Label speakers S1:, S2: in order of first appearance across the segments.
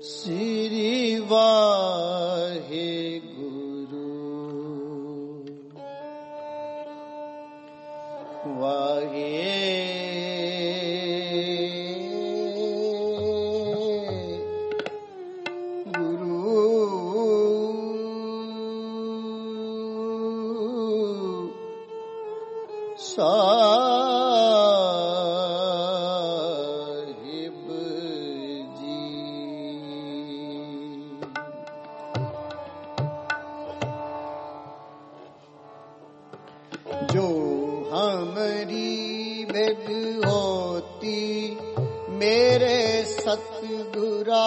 S1: श्री वाहे गुरु वाहे साहिब जी। जो हमारी भेद होती मेरे सतगुरा,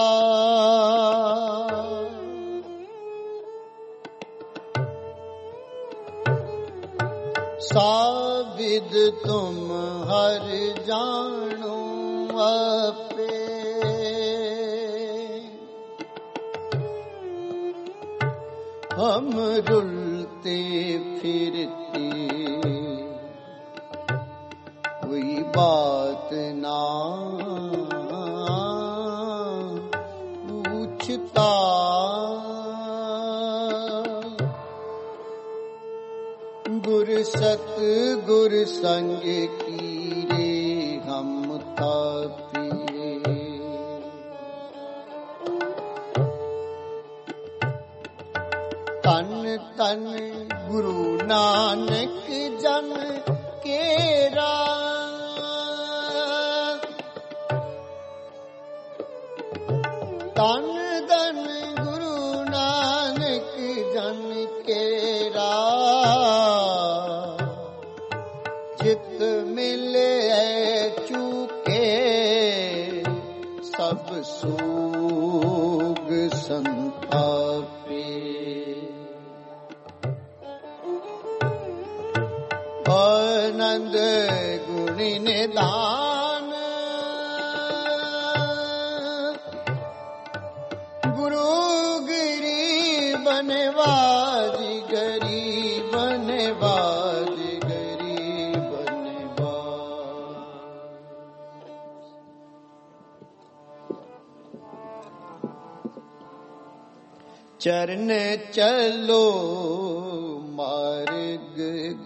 S1: साविद तुम हर जानो आपे। हम रुलते फिरते कोई बात ना पूछता, गुर सत गुर संग की रे हम तापिए। तन तन गुरु नानक जन केरा, तन तन गुरु नानक जन केरा। चित मिले चूके सब सोग संतापे। आनंद गुणी निदान गुरु गिरी बनवाजी गरीब बनवाजी गरीब बनवाज। चरण चलो मार्ग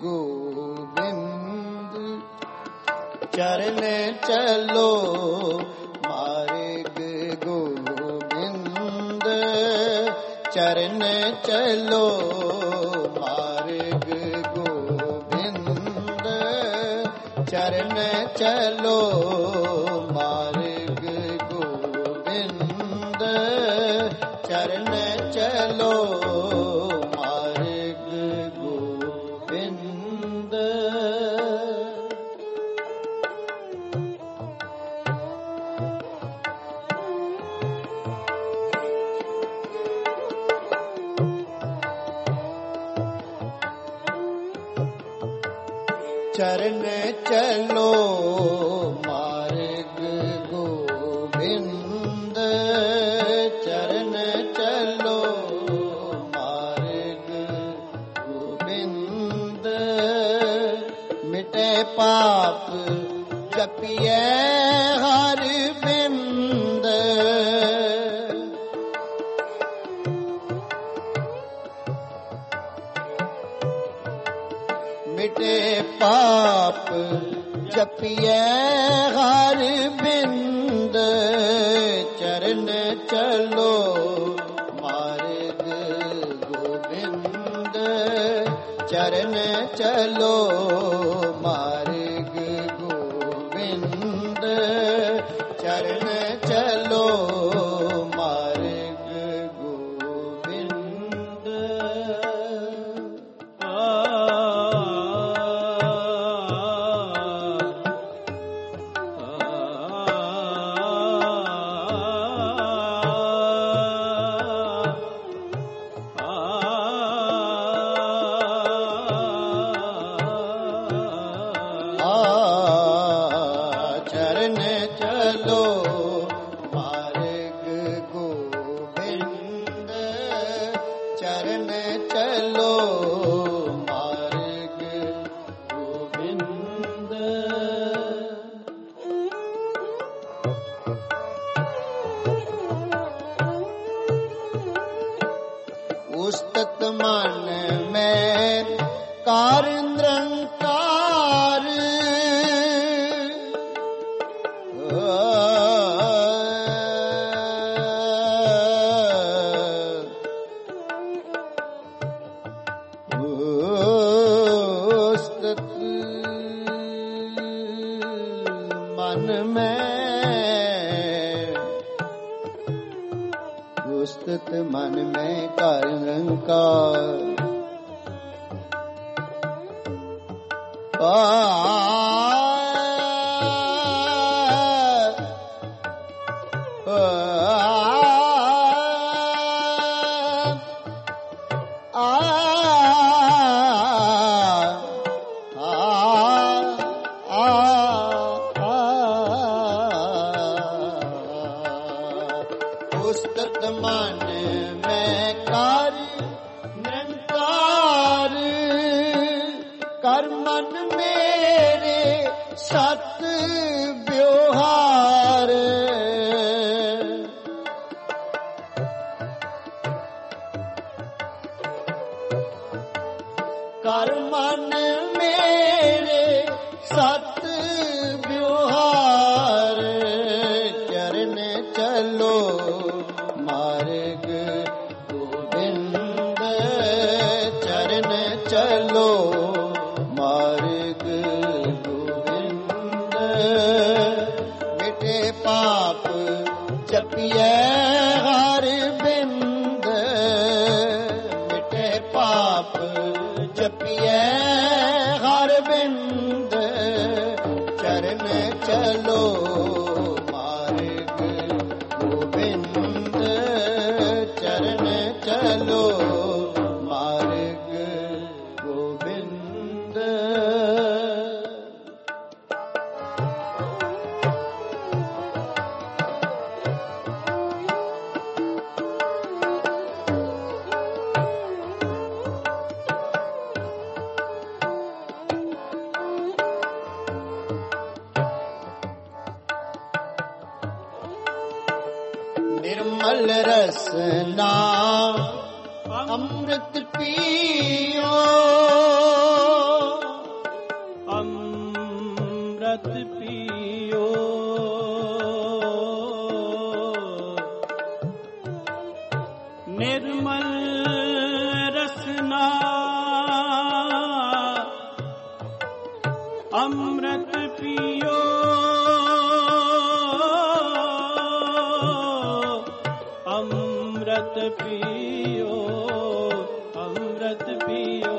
S1: गोविंद, चरण चलो मार्ग गोविंद, चरण चलो मार्ग गोविंद, चरण चलो मार्ग गोविंद, चरण चलो मार्ग गोविंद। चरण चलो मार्ग गोविंद, चरण चलो मार्ग गोविंद। मिटे पाप जपिए हर बिंद, मिटे पाप जपिए हर बिंद। चरण चलो मार्ग गोविंद, चरण चलो मार्ग गोविंद, चरण चलो मार्ग गोविंद। चरण चलो कार निरंकार मन में कार निरंकार पुस्तक मन में कार निरंकार कर मन मेरे सत व्यवहार कर मन मेरे सत व्यवहार चरण चलो मार्ग गोविंद चरण चलो मार्ग गोविंद मिटे पाप जपिए हर बिंद मिटे पाप जपिए हर बिंद चरण चलो मार्ग गोविंद चरण चलो मार्ग गोविंद निर्मल रसना अमृत पियो
S2: अमृत पियो निर्मल रसना अमृत पियो अमृत पियो अमृत पियो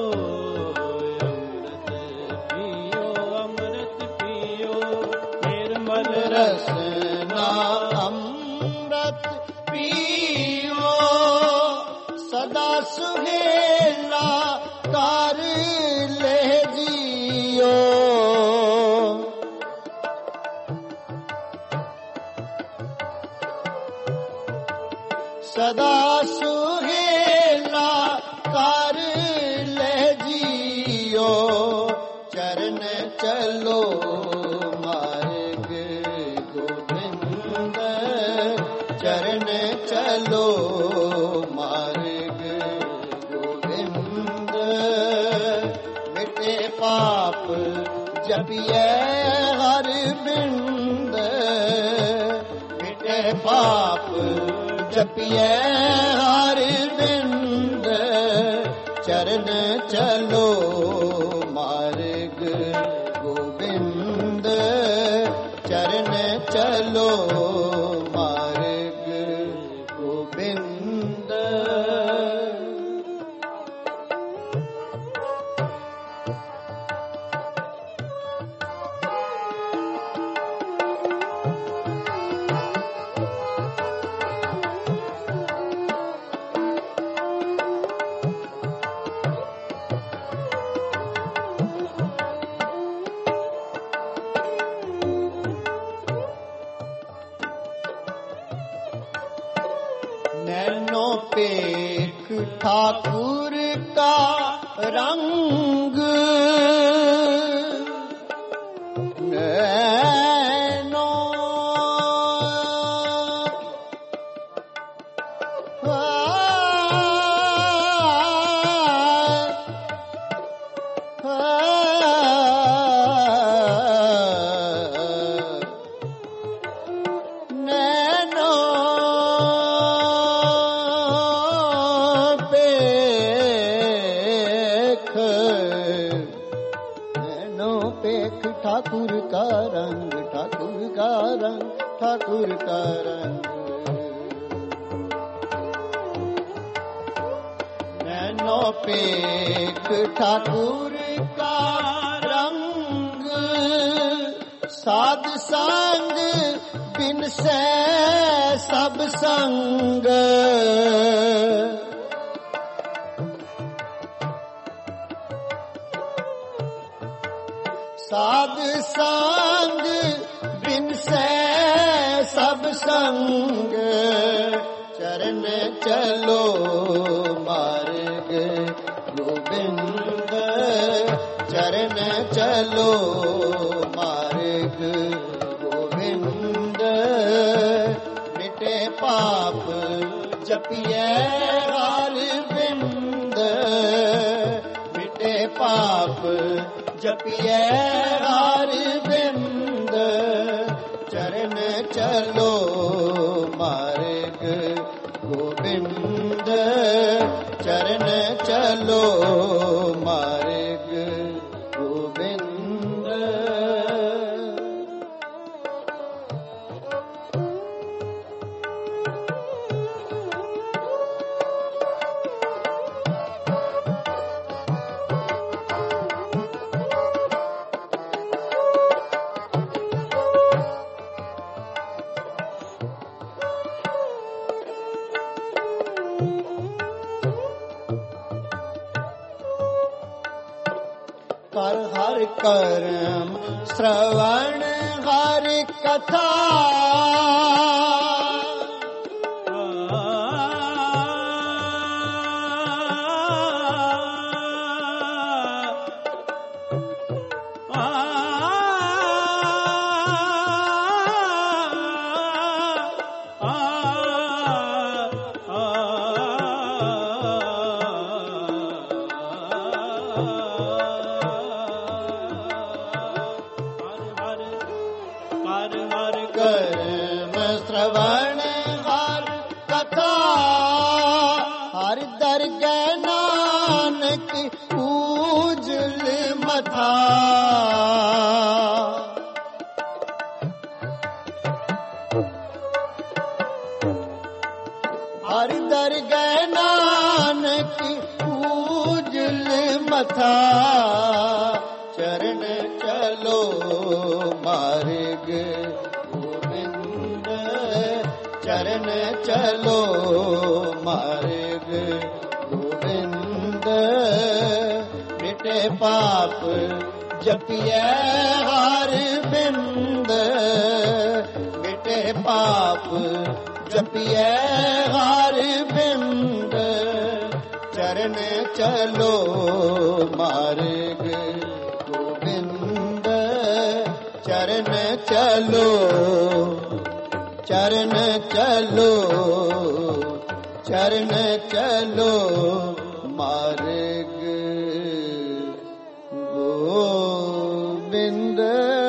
S2: अमृत पियो निर्मल
S1: रसना अमृत पियो सदा सुहेला कर ले जियो सदा सुहेला कर ले जियो चरण चलो मार्ग गोविंद चरण चलो मार्ग गोविंद मिटे पाप जपिए हर बिंद मिटे पाप जपिए हर बिंद चरण चलो मार्ग गोविंद चरण चलो मार्ग गोविंद नैनो पेख ठाकुर का रंग नैनो ठाकुर का रंग, ठाकुर का रंग, ठाकुर का रंग। नैनो पेख ठाकुर का रंग, साध संग बिन से सब संग। साध संग बिन से सब संग। चरण चलो मार्ग गोविंद, चरण चलो मार्ग गोविंद। मिटे पाप जपिए हर बिंद, मिटे पाप जपिए हर बिंद। चरण चलो मार्ग गोविंद, चरण चलो मार्ग गोविंद। कर हर कर्म श्रवण हर कथा। कर्म श्रवण हर कथा, हर दरगह नानक पूजल मथा। हर दरगह नानक पूजल मथा। चरण चलो मार्ग गोविंद, चरण चलो मार्ग गोविंद। मिटे पाप जपिए हर बिंद, मिटे पाप जपिए हर बिंद। चरण चलो मार्ग गोविंद, चरण चलो, चरण चलो, चरण चलो मार्ग गोविंद।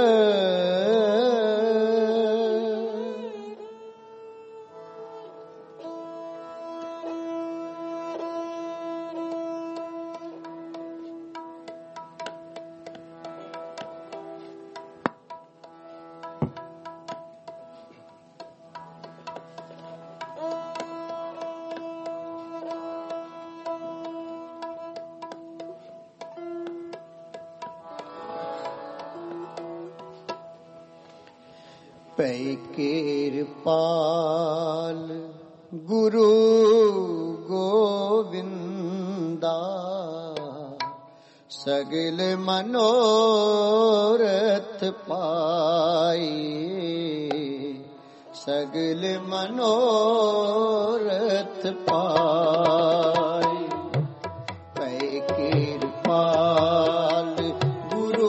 S1: पै किरपाल गुरु गोविंदा, सगल मनोरथ पाई, सगल मनोरथ पाई। पै किरपाल गुरु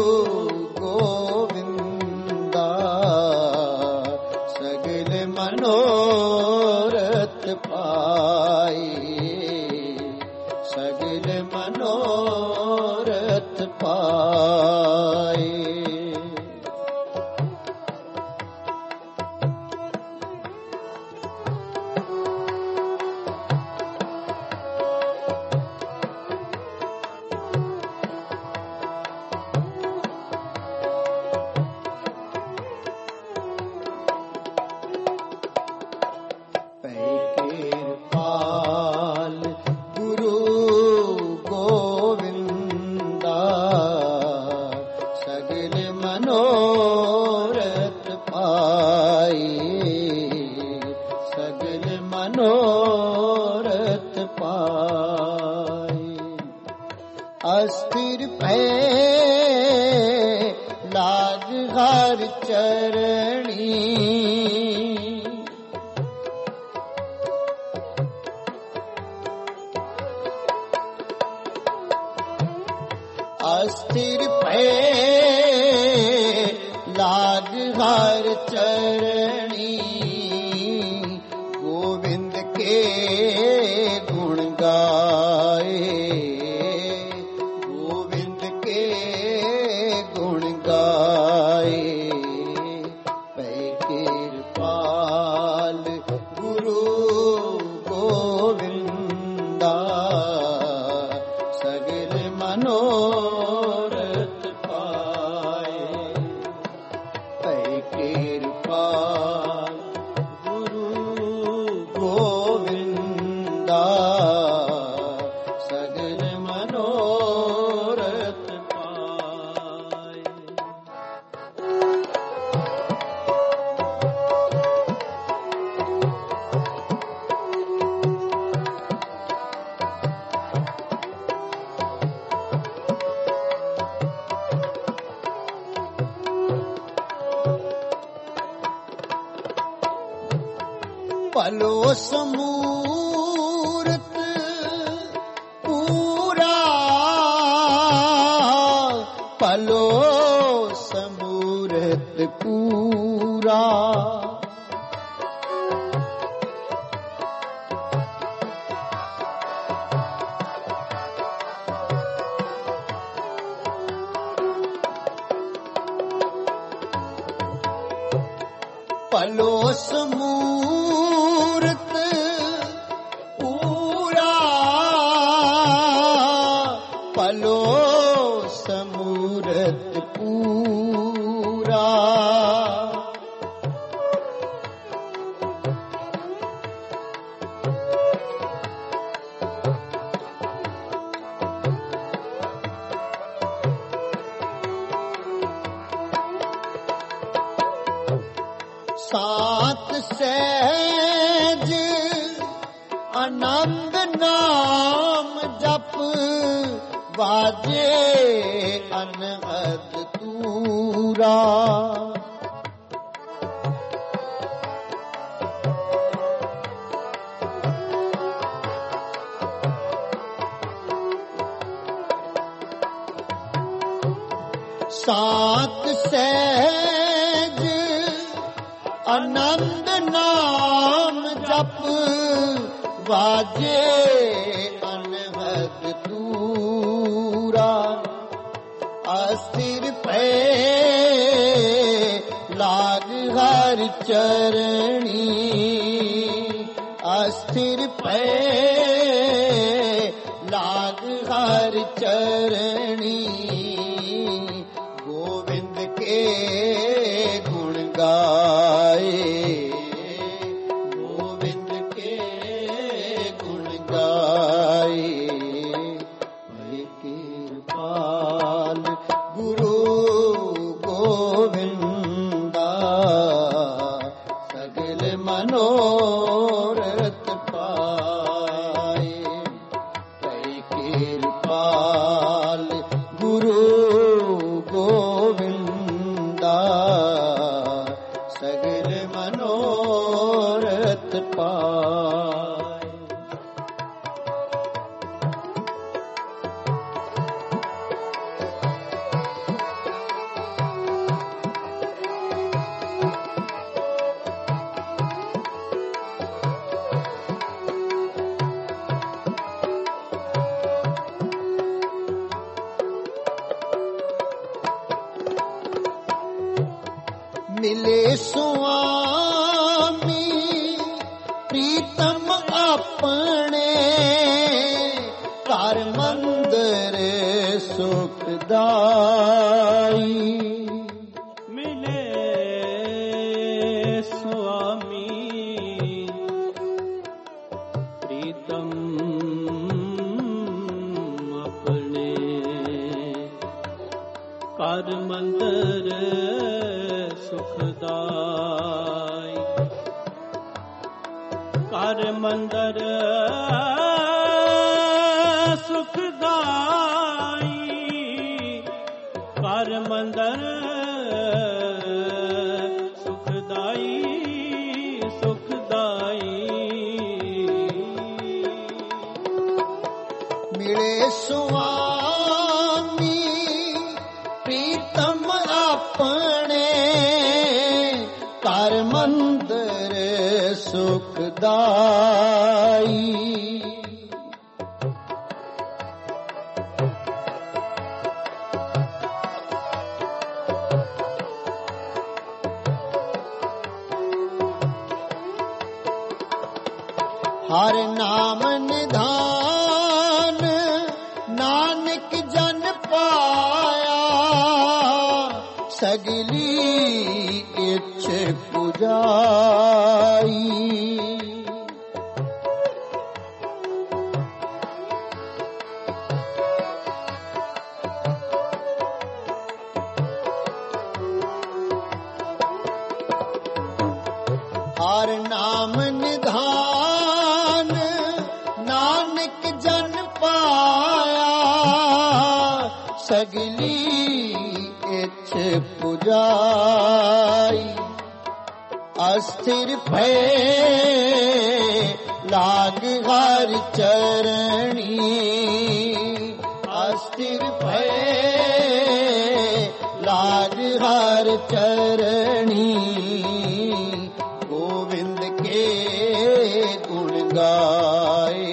S1: गोविंदा, सगल मनोरथ पाई, सगल मनोरथ पाई। पै कृपाल गुरु गोविंदा सगल मनोरथ पाए सगल मनोरथ पाए अस्थिर भय लाग हर चरणी अस्थिर भय लाग हर चरणी गोविंद के गुण गाए गोविंद के गुण गाए पै कृपाल गुरु गोविंदा सगल मनोरथ पाए पै कृपाल गुरु गोविंदा सगल मनोरथ पाए पलो समूरत पूरा पलो समूरत पूरा पलो समूरत पूरा पलो समूरत पूरा सात सहज आनंद नाम जप बाजे अनहद तूरा सात सहज आनंद नाम जप बाजे अनहद तूरा अस्थिर भय लाग हर चरणी अस्थिर भय लाग हर चरणी गोविंद के गुण गाए गोविंद के गुण गाए पै कृपाल गुरु गोविंदा सगल मनोरथ पाए पै कृपाल गुरु गोविंदा सगल मनोरथ पाए मिले स्वामी प्रीतम अपने कर मंदिर सुखदाई
S2: मिले स्वामी कर मंदिर सुखदाई कर मंदिर सुखदाई कर मंदिर सुखदाई सुखदाई
S1: मिले स्वामी प्रीतम अपने कर मंदिर सुखदाई हर नाम निधान नानक जन पाया सगली इच्छ पुजाई हर नाम निधान नानक जन पाया सगली इच्छ पुजाई अस्थिर भय लाग हर चरणी अस्थिर भय लाग हर चरणी गोविंद के गुण गाए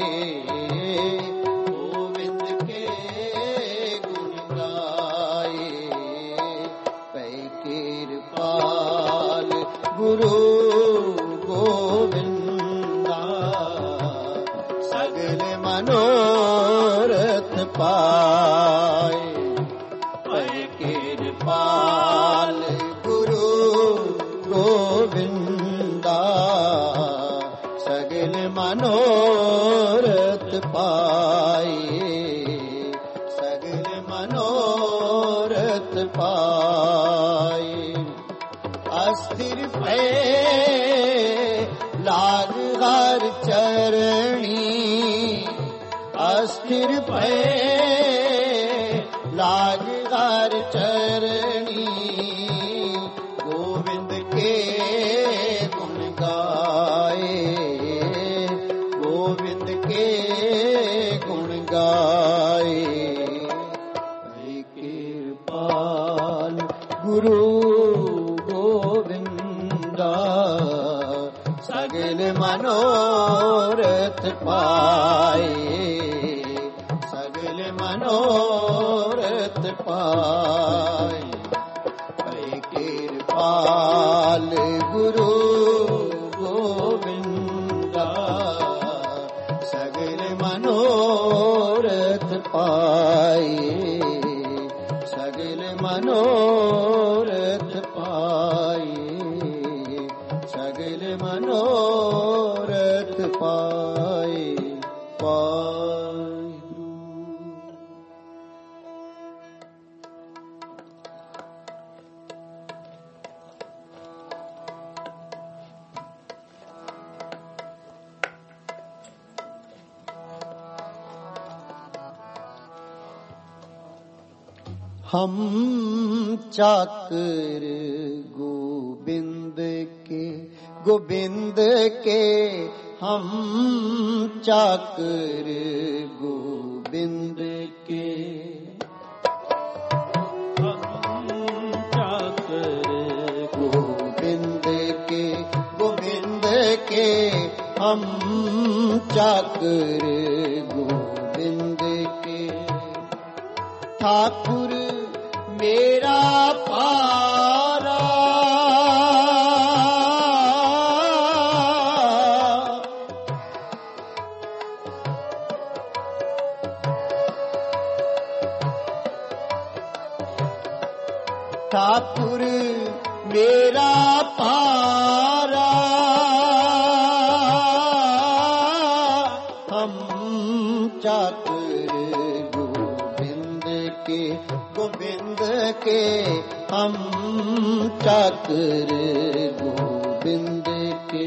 S1: गोविंद के गुण गाए पै कृपाल गुरु गोविंदा सगल मनोरथ पाए पै कृपाल गुरु गोविंदा सगल मनोरथ पाए सगल मनोरथ पाए अस्थिर भय लाग हर चरणी अस्थिर भय लाग हर चरणी गोविंद के गुण गाए गोविंद के गुण गाए कृपाल गुरु गोविंदा सगल मनोरथ पाए सगल मनोरथ पाए कृपाल गुरु गोविंदा सगल मनोरथ पाए सगल मनोरथ पाए सगल मनोरथ पाए हम चाकर गोविंद के हम चाकर गोविंद के
S2: हम चाकर
S1: गोविंद के हम चाकर गोविंद के ठाकुर मेरा पारा ठाकुर मेरा पारा हम चाकर गोविंद के हम चाकर गोविंद के।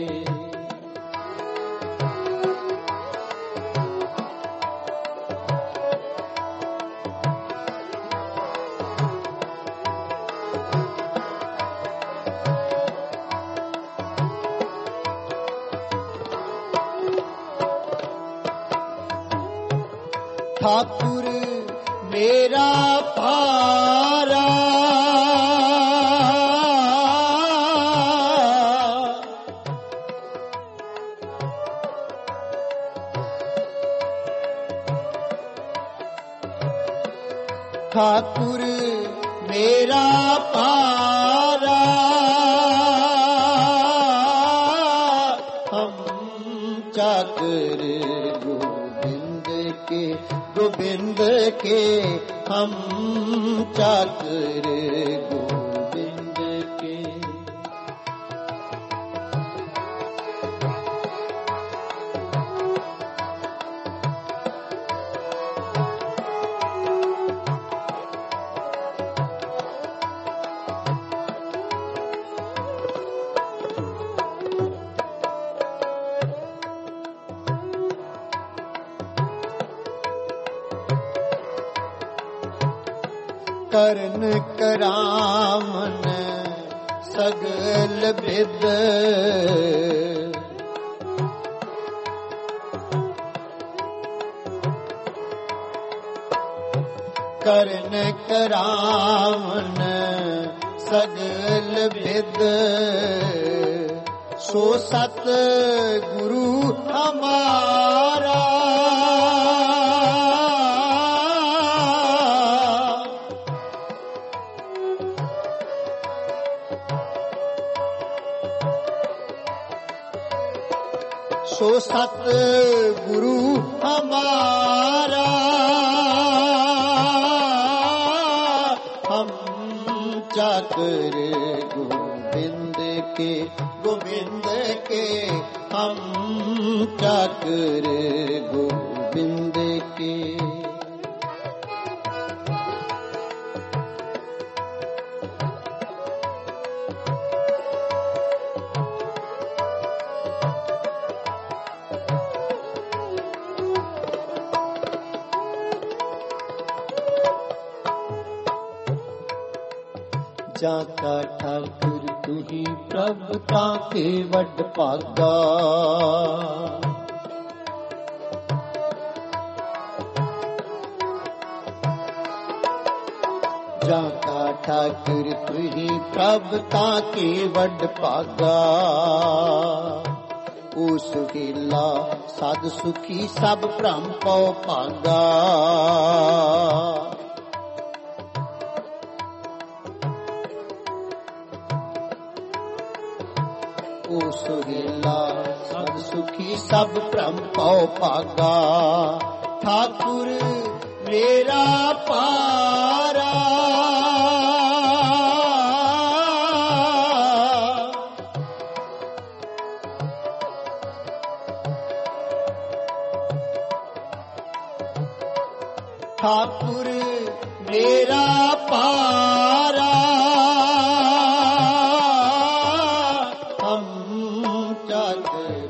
S1: ठाकुर मेरा पारा ठाकुर मेरा पारा हम चाकर गोविंद के गोविंद के हम चाकर गोविंद के। करन करामन सगल विद करन करामन सगल विद सो सत गुरु हमारा सो सत गुरु हमारा हम चाकर गोविंद के गोविंद के हम चाकर गोविंद के। जाता ठाकुर तुही प्रभु ताके वड भागा जाता ठाकुर तुही प्रभु ताके वड भागा। ओ सुहेला सद सुखी सब भ्रम पौ भागा। ओ सुहेला सद सुखी सब भ्रम पौ भागा। ठाकुर मेरा पारा ठाकुर मेरा पारा हम चाकर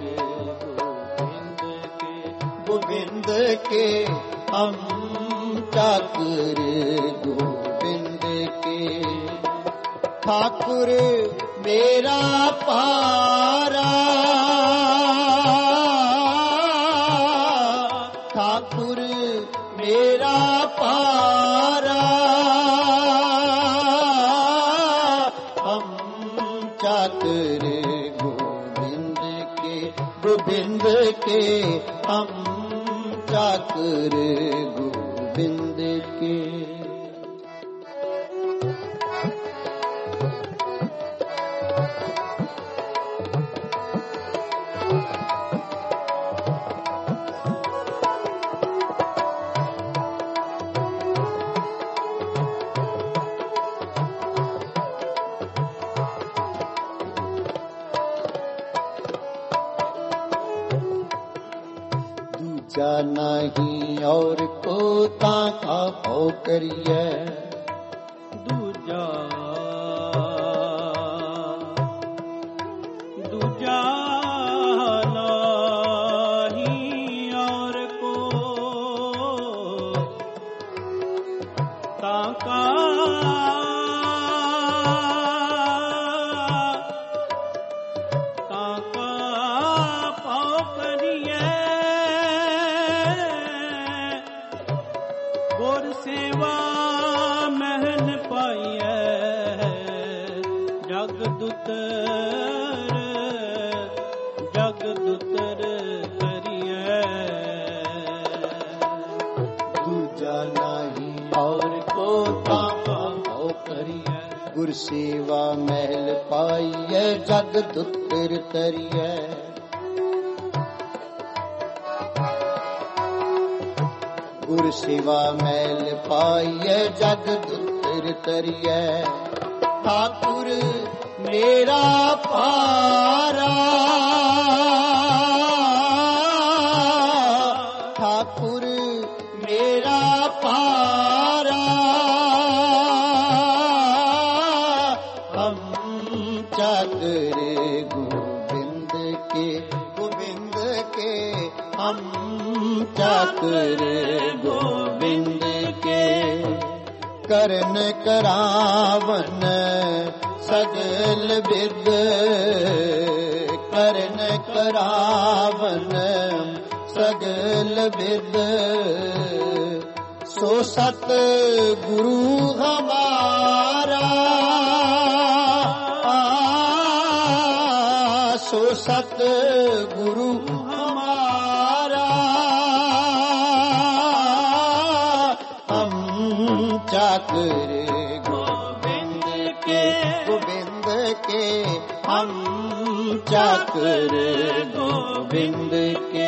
S1: गोविंद के हम चाकर गोविंद के। ठाकुर मेरा पारा ठाकुर मेरा पारा हम चाकर गोविंद के हम चाकर गोविंद के। दूजा नहीं और को ताका हो करिए गुर सेवा महल पाइए जग दुतर तरिए। गुर सेवा महल पाइए जग दुतर तरिए। ठाकुर मेरा पारा, ठाकुर मेरा पारा, हम चाकर गोविंद के, गोविंद के हम चाकर गोविंद के। करन करावन सगल विद, करन करावन सगल विद। सो सत गुरु हमारा, सो सत गुरु हमारा, हम चाकर गोविंद के, गोविंद के हम चाकर गोविंद के।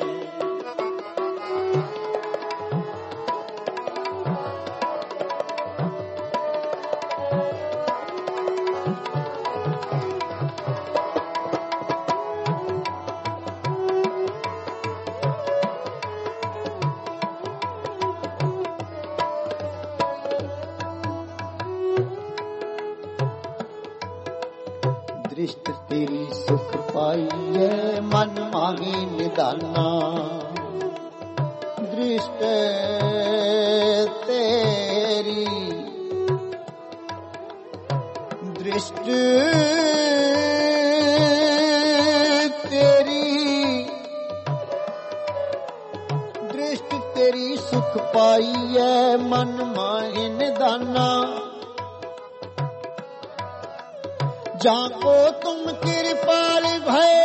S1: दृष्ट तेरी सुख पाइए मन मांगे निदाना। दृष्ट तेरी, दृष्ट तेरी, दृष्ट तेरी सुख पाइए मन मांगे निदाना। जाको तुम कृपाल भय,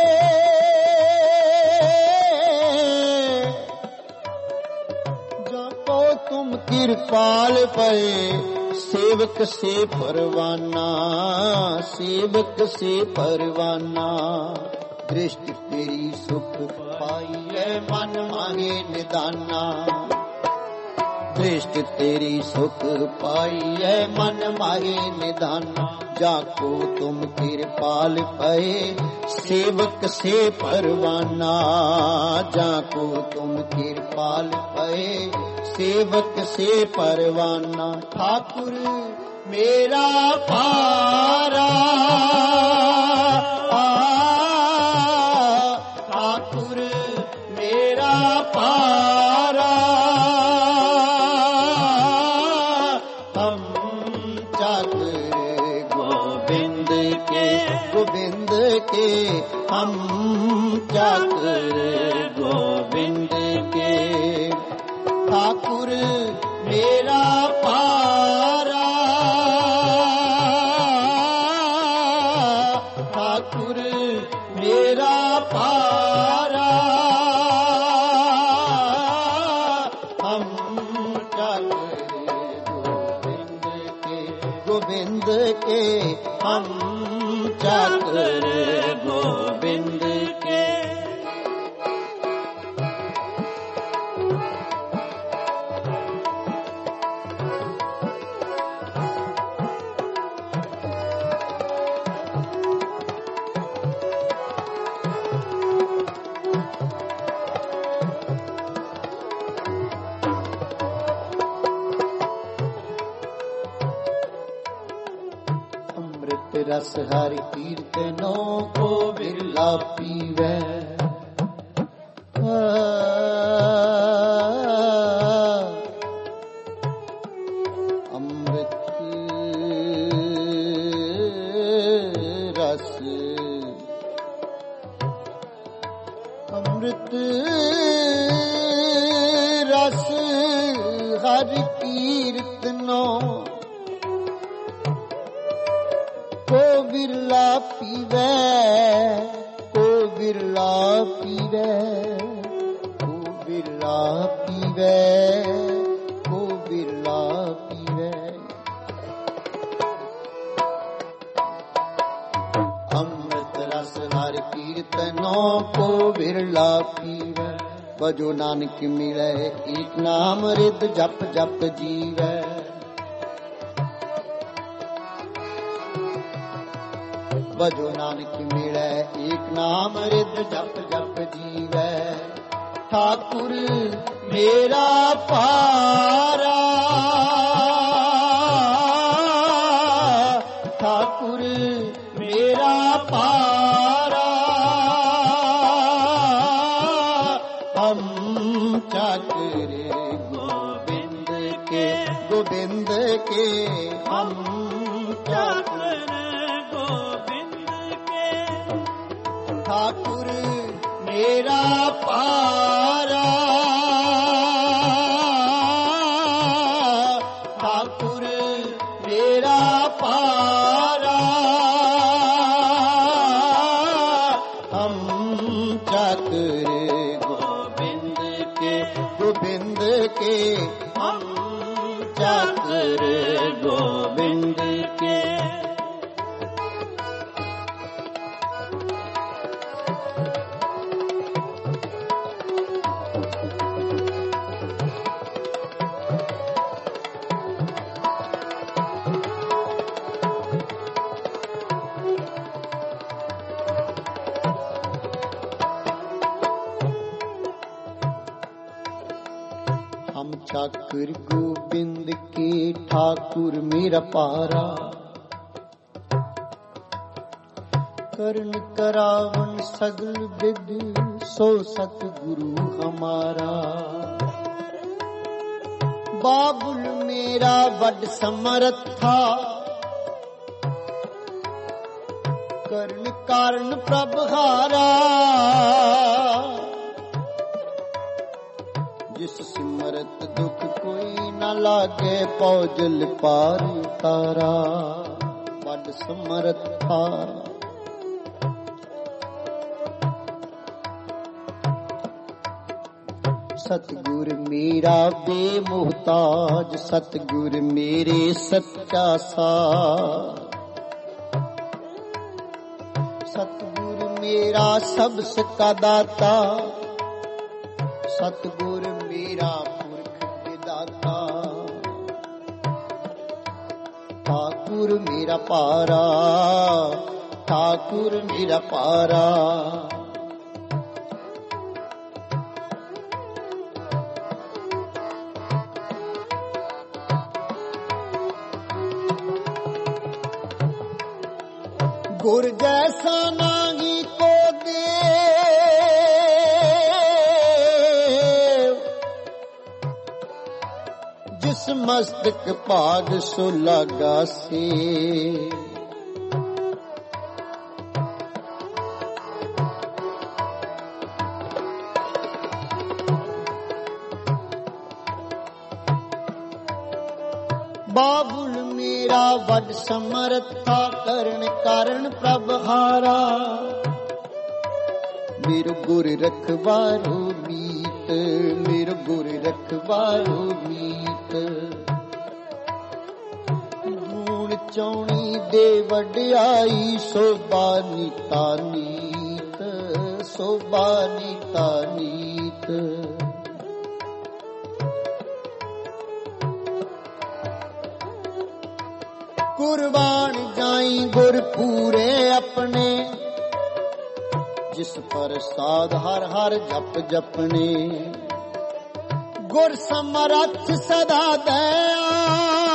S1: जाको तुम कृपाल भय। सेवक से परवाना, सेवक से परवाना। दृष्टि तेरी सुख पाइए मन मांगे निदाना। दृष्टि तेरी सुख पाइए मन मांगे निदाना। जाको तुम कृपाल भय सेवक से परवाना। जाको तुम कृपाल भय सेवक से परवाना। ठाकुर मेरा पारा, ठाकुर मेरा पारा। हम चाकर गोविंद के, गोविंद के हम चाकर गोविंद के। ठाकुर मेरा पारा, ठाकुर मेरा पारा। हम चाकर गोविंद के, गोविंद के हम चाकर गोविंद के। रस हरि कीर्तनों को बिरला पीवे। अमृत रस, अमृत रस हरि कीर्तनों को बिरला पीवे, को बिरला पीवे, को बिरला पीवे, को बिरला पीवे। तनो को बिरला पीवै। बजो नानक मिलै एक नाम रिद जप जप जीवै। बजो नानक मिलै एक नाम रिद जप जप जीवै। ठाकुर मेरा पारा, ठाकुर मेरा पारा, हम चाकर गोविंद के, गोविंद के हम चाकर गोविंद के। ठाकुर मेरा पारा, ठाकुर मेरा पारा, हम चाकर गोविंद के, गोविंद के हम चाकर गोविंद के। हम चाकर गोविंद के, ठाकुर मेरा पारा। करण करावन सगल विद, सो सतगुरु हमारा। बाबुल मेरा बड़ समर्था, करण कारण प्रभहारा। जिस सिमरत दुख कोई न लागे, पौजल पार उतारा। बड़ समर्थ था सतगुर मेरा बेमुहताज, सतगुर मेरे सच्चा सार। सतगुर मेरा सबसे का दाता, सतगुर मेरा पुरख विदाता। ठाकुर मेरा पारा, ठाकुर मेरा पारा। गुर जैसा नागी को दे, जिस मस्तक पाग सो लगा से। बाबुल मेरा वड समर्था, करण कारण प्रभहारा। मेरे गुर रखवारो मीत, मेरे गुर रखवारो मीत। गुण चौणी दे वड्याई, शोभा नीता नीत, शोभा नीता नीत। कुर्बान जाई गुर पूरे अपने, जिस पर साध हर हर जप जपने। गुर समरथ सदा दयाल,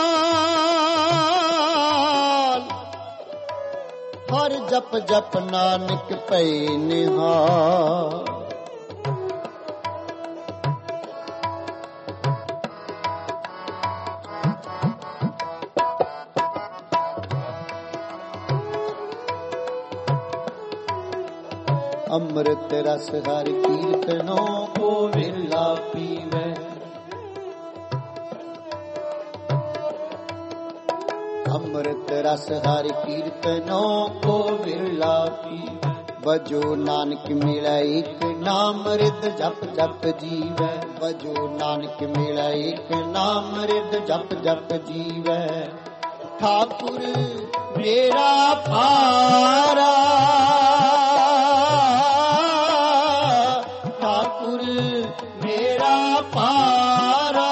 S1: हर जप जप नानक पै निहाल। अमृत रस हर कीर्तनों को विरला पीवै। अमृत रस हर कीर्तनों को विरला पीवै। बजो नानक मिलै एक नाम रिद जप जप जीवै। बजो नानक मिलै एक नाम रिद जप जप जीवै। ठाकुर मेरा पारा, मेरा पारा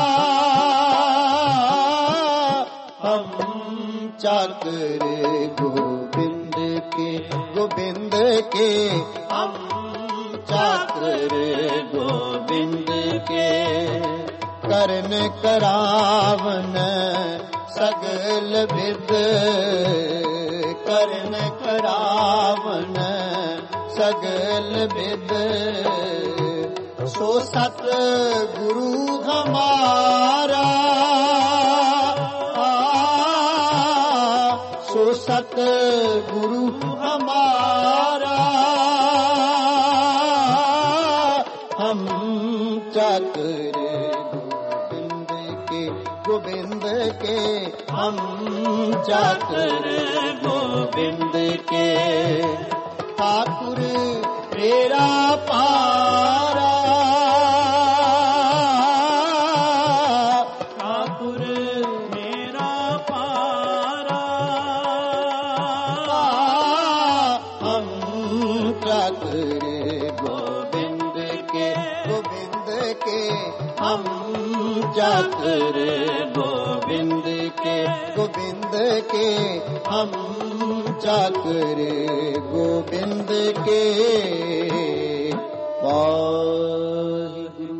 S1: हम चाकर गोविंद के हम चाकर गोविंद के करन करावन सगल विद करन करावन सगल विद सो सत गुरु हमारा सो सत गुरु हमारा हम चाकर गोविंद के हम चाकर गोविंद के ठाकुर तेरा पारा
S2: ठाकुर मेरा पारा
S1: हम चाकर गोविंद के हम चाकर गोविंद के हम चाकर गोविंद के वाहिगुरु।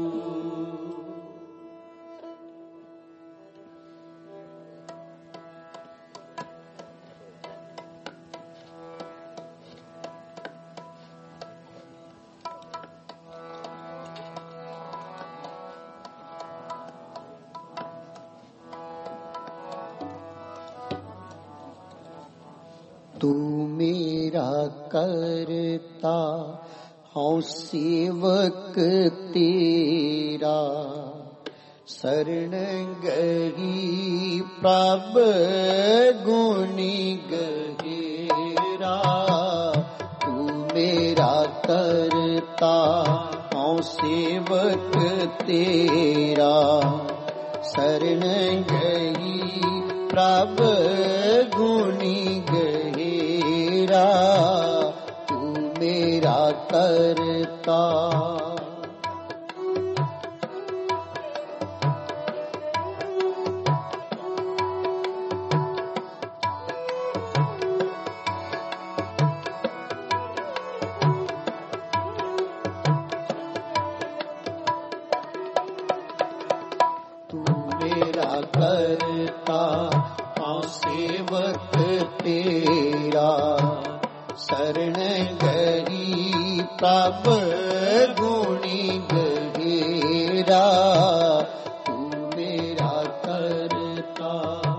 S1: तू मेरा करता हूँ सेवक तेरा शरण गही प्रभ गुणी गहेरा तू मेरा करता हूँ सेवक तेरा शरण गही प्रभ गुणी गहेरा तू मेरा करता करता हूँ सेवक तेरा शरण गही प्रभ गुणी गहेरा तू मेरा करता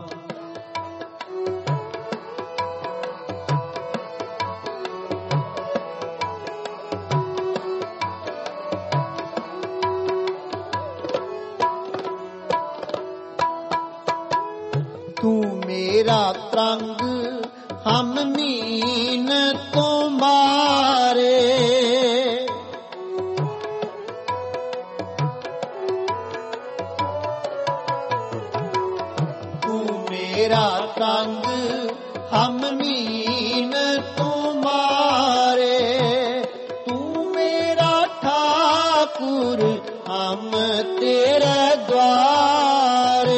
S1: तू मेरा तरंग हम मीन तुम्हारे तू मेरा तरंग हम मीन तुम्हारे तू मेरा ठाकुर हम तेरे द्वारे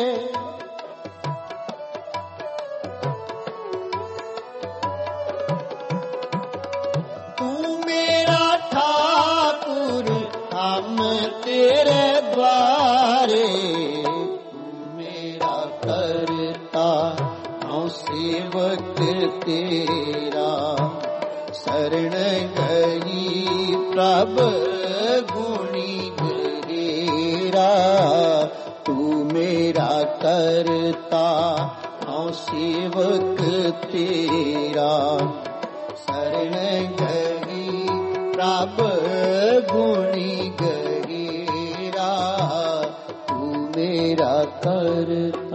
S1: हम तेरे द्वारे तू मेरा करता हूँ सेवक तेरा शरण गही प्रभ गुणी गहेरा तू मेरा करता हूँ सेवक तेरा शरण गही प्रभ गुणी गहेरा तू मेरा करता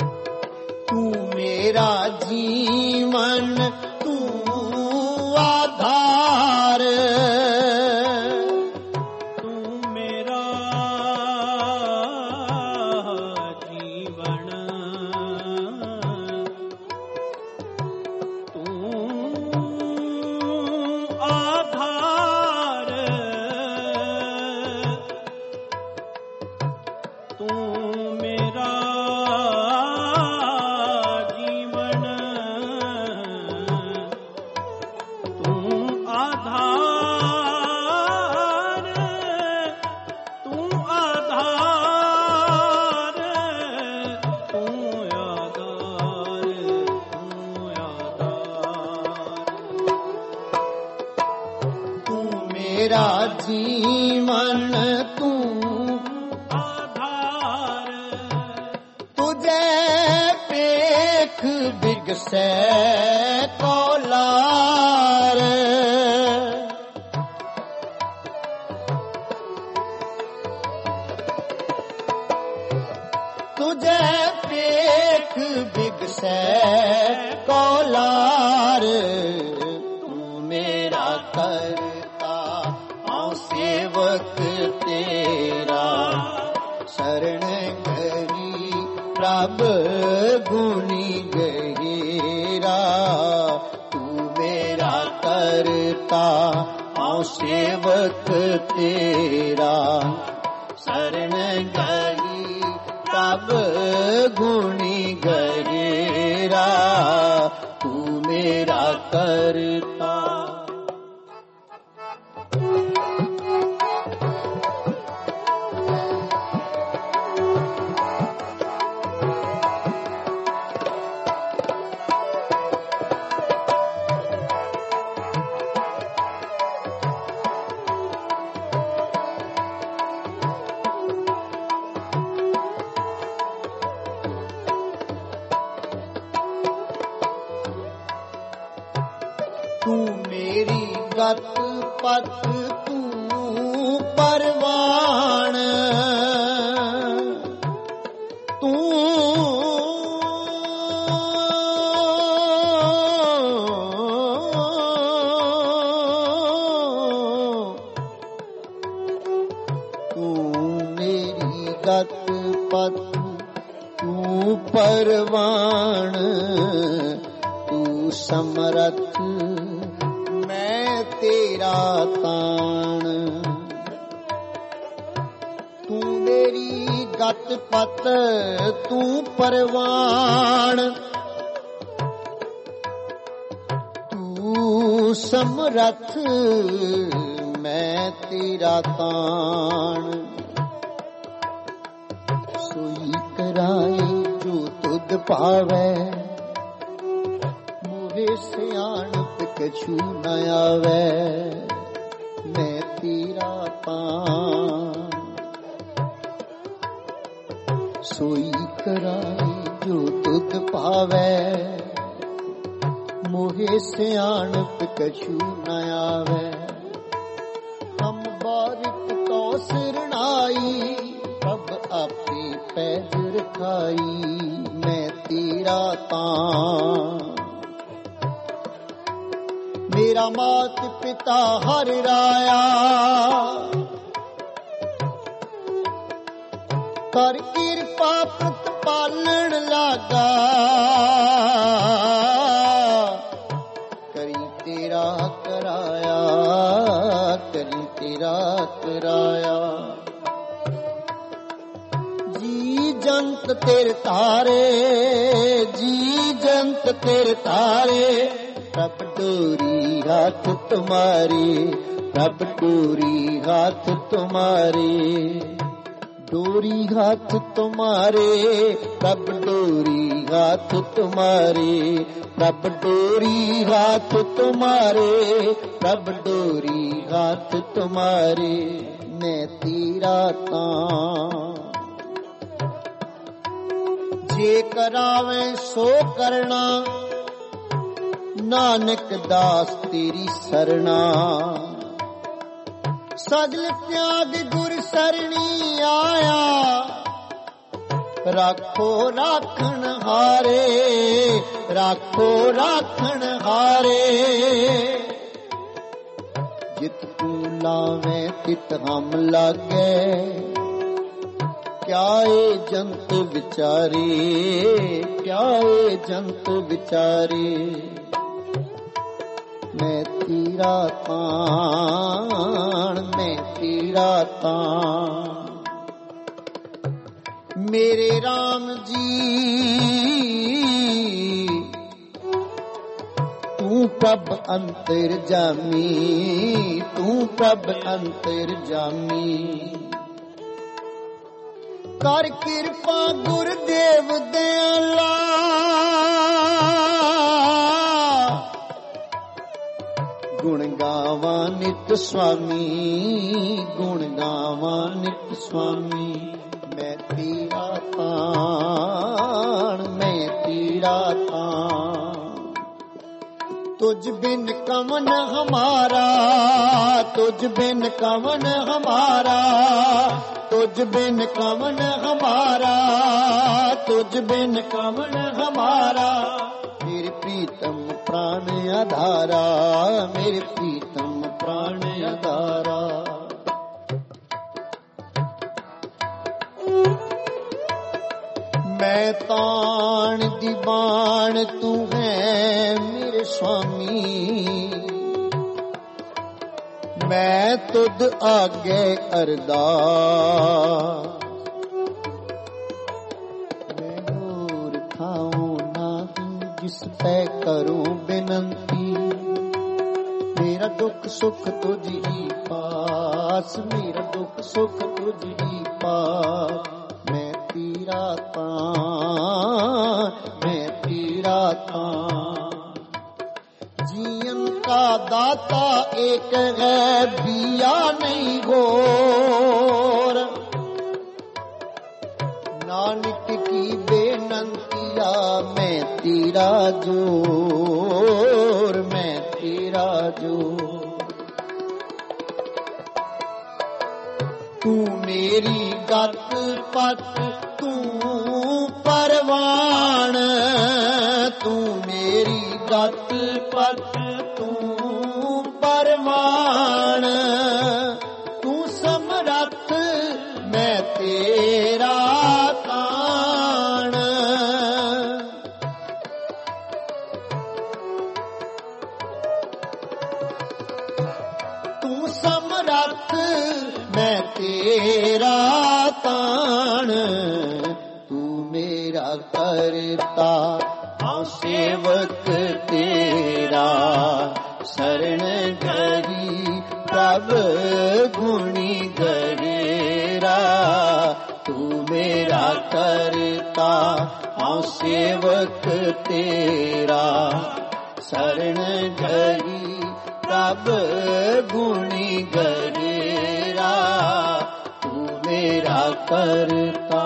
S1: तू मेरा जीवन तू मेरा जीवन तू
S2: आधार,
S1: तुझे पेख बिगसै कोलार। तुझे पेख बिगसै कोलार, तू मेरा करता आऊं सेवक तेरा। शरण गई प्रभ गुणी गहीरा, तू मेरा करता आऊं सेवक तेरा। शरण गई प्रभ गुणी गहीरा, तू मेरा करता। तू मेरी गत पत तू परवान, तू मेरी गत पत तू परवान। तू समरथ तेरा तान, तू मेरी गत पत तू परवान। तू समरथ मैं तेरा तान। सोई कराए जो तुध पावै, सियाणप कछु न आवे। मैं तेरा तान सोई कराए जो तुध पावे, मोहे सियाणप कछु न आवे। हम बारिक तो सिरनाई, अब आपे पैज रखाई। मैं तेरा तान मेरा मात पिता हर राया, कर कृपा प्रतिपालन लागा। करी तेरा कराया, करी तेरा कराया। जी जंत तेरे तारे, जी जंत तेरे तारे। प्रभ डोरी हाथ तुम्हारे, प्रभ डोरी हाथ तुम्हारे। डोरी हाथ तुम्हारे, प्रभ डोरी हाथ तुम्हारे। प्रभ डोरी हाथ तुम्हारे, प्रभ डोरी हाथ तुम्हारे। मैं तेरा तान जे करावे सो करना, नानक दास तेरी सरना। सगल त्याग गुर सरणी आया, राखो राखण हारे, राखो राखण हारे। जित तू लावे तित हम लागे, क्या ए जंत विचारे, क्या ए जंत विचारे। मैं तेरा तान, मैं तेरा तान। मेरे राम जी तू प्रभ अंतर जामी, तू प्रभ अंतर जामी। कर कृपा गुरुदेव दयाला, ਗੁਣ ਗਾਵਾਂ ਨਿਤ ਸੁਆਮੀ, ਗੁਣ ਗਾਵਾਂ ਨਿਤ ਸੁਆਮੀ। ਮੈਂ ਤੇਰਾ ਤਾਣ, ਮੈਂ ਤੇਰਾ ਤਾਣ। ਤੁਝ ਬਿਨ ਕਵਨ ਹਮਾਰਾ, ਤੁਝ ਬਿਨ ਕਵਨ ਹਮਾਰਾ, ਤੁਝ ਬਿਨ ਕਵਨ ਹਮਾਰਾ, ਤੁਝ ਬਿਨ ਕਵਨ ਹਮਾਰਾ। ਮੇਰੇ ਪ੍ਰੀਤਮ ਪ੍ਰਾਣ ਆਧਾਰਾ, ਮੇਰੇ ਪ੍ਰੀਤਮ ਪ੍ਰਾਣ ਆਧਾਰਾ। ਮੈਂ ਤਾਣ ਦੀ ਬਾਣ ਤੂੰ ਹੈ ਮੇਰੇ ਸੁਆਮੀ, ਮੈਂ ਤੁਧ ਆਗੇ ਅਰਦਾਸ। ਮੈਂ ਹੋਰ ਥਾਉ ਨਾਹੀ ਜਿਸ ਤੈ ਕਰੂੰ ਬੇਨੰਤੀ, ਮੇਰਾ ਦੁੱਖ ਸੁਖ ਤੁਝ ਹੀ ਪਾਸ, ਮੇਰਾ ਦੁੱਖ ਸੁਖ ਤੁਝ ਹੀ ਪਾਸ। ਮੈਂ ਤੇਰਾ ਤਾਣ, ਮੈਂ ਤੇਰਾ ਤਾਣ। जीवन का दाता एक है, बिया नहीं घोर। नानक की बेनंतिया मैं तेरा जोर, मैं तेरा जोर। तू मेरी गत पत तू परवान, तू मेरी गत पत तू परवान। तू समरथ मैं तेरा ताण। तू समरथ मैं तेरा ताण। तू मेरा करता सेवक तेरा, शरण गरी प्रभ गुणी गरेरा। तू मेरा करता हूँ सेवक तेरा, शरण गरी प्रभ गुणी गरेरा। तू मेरा करता।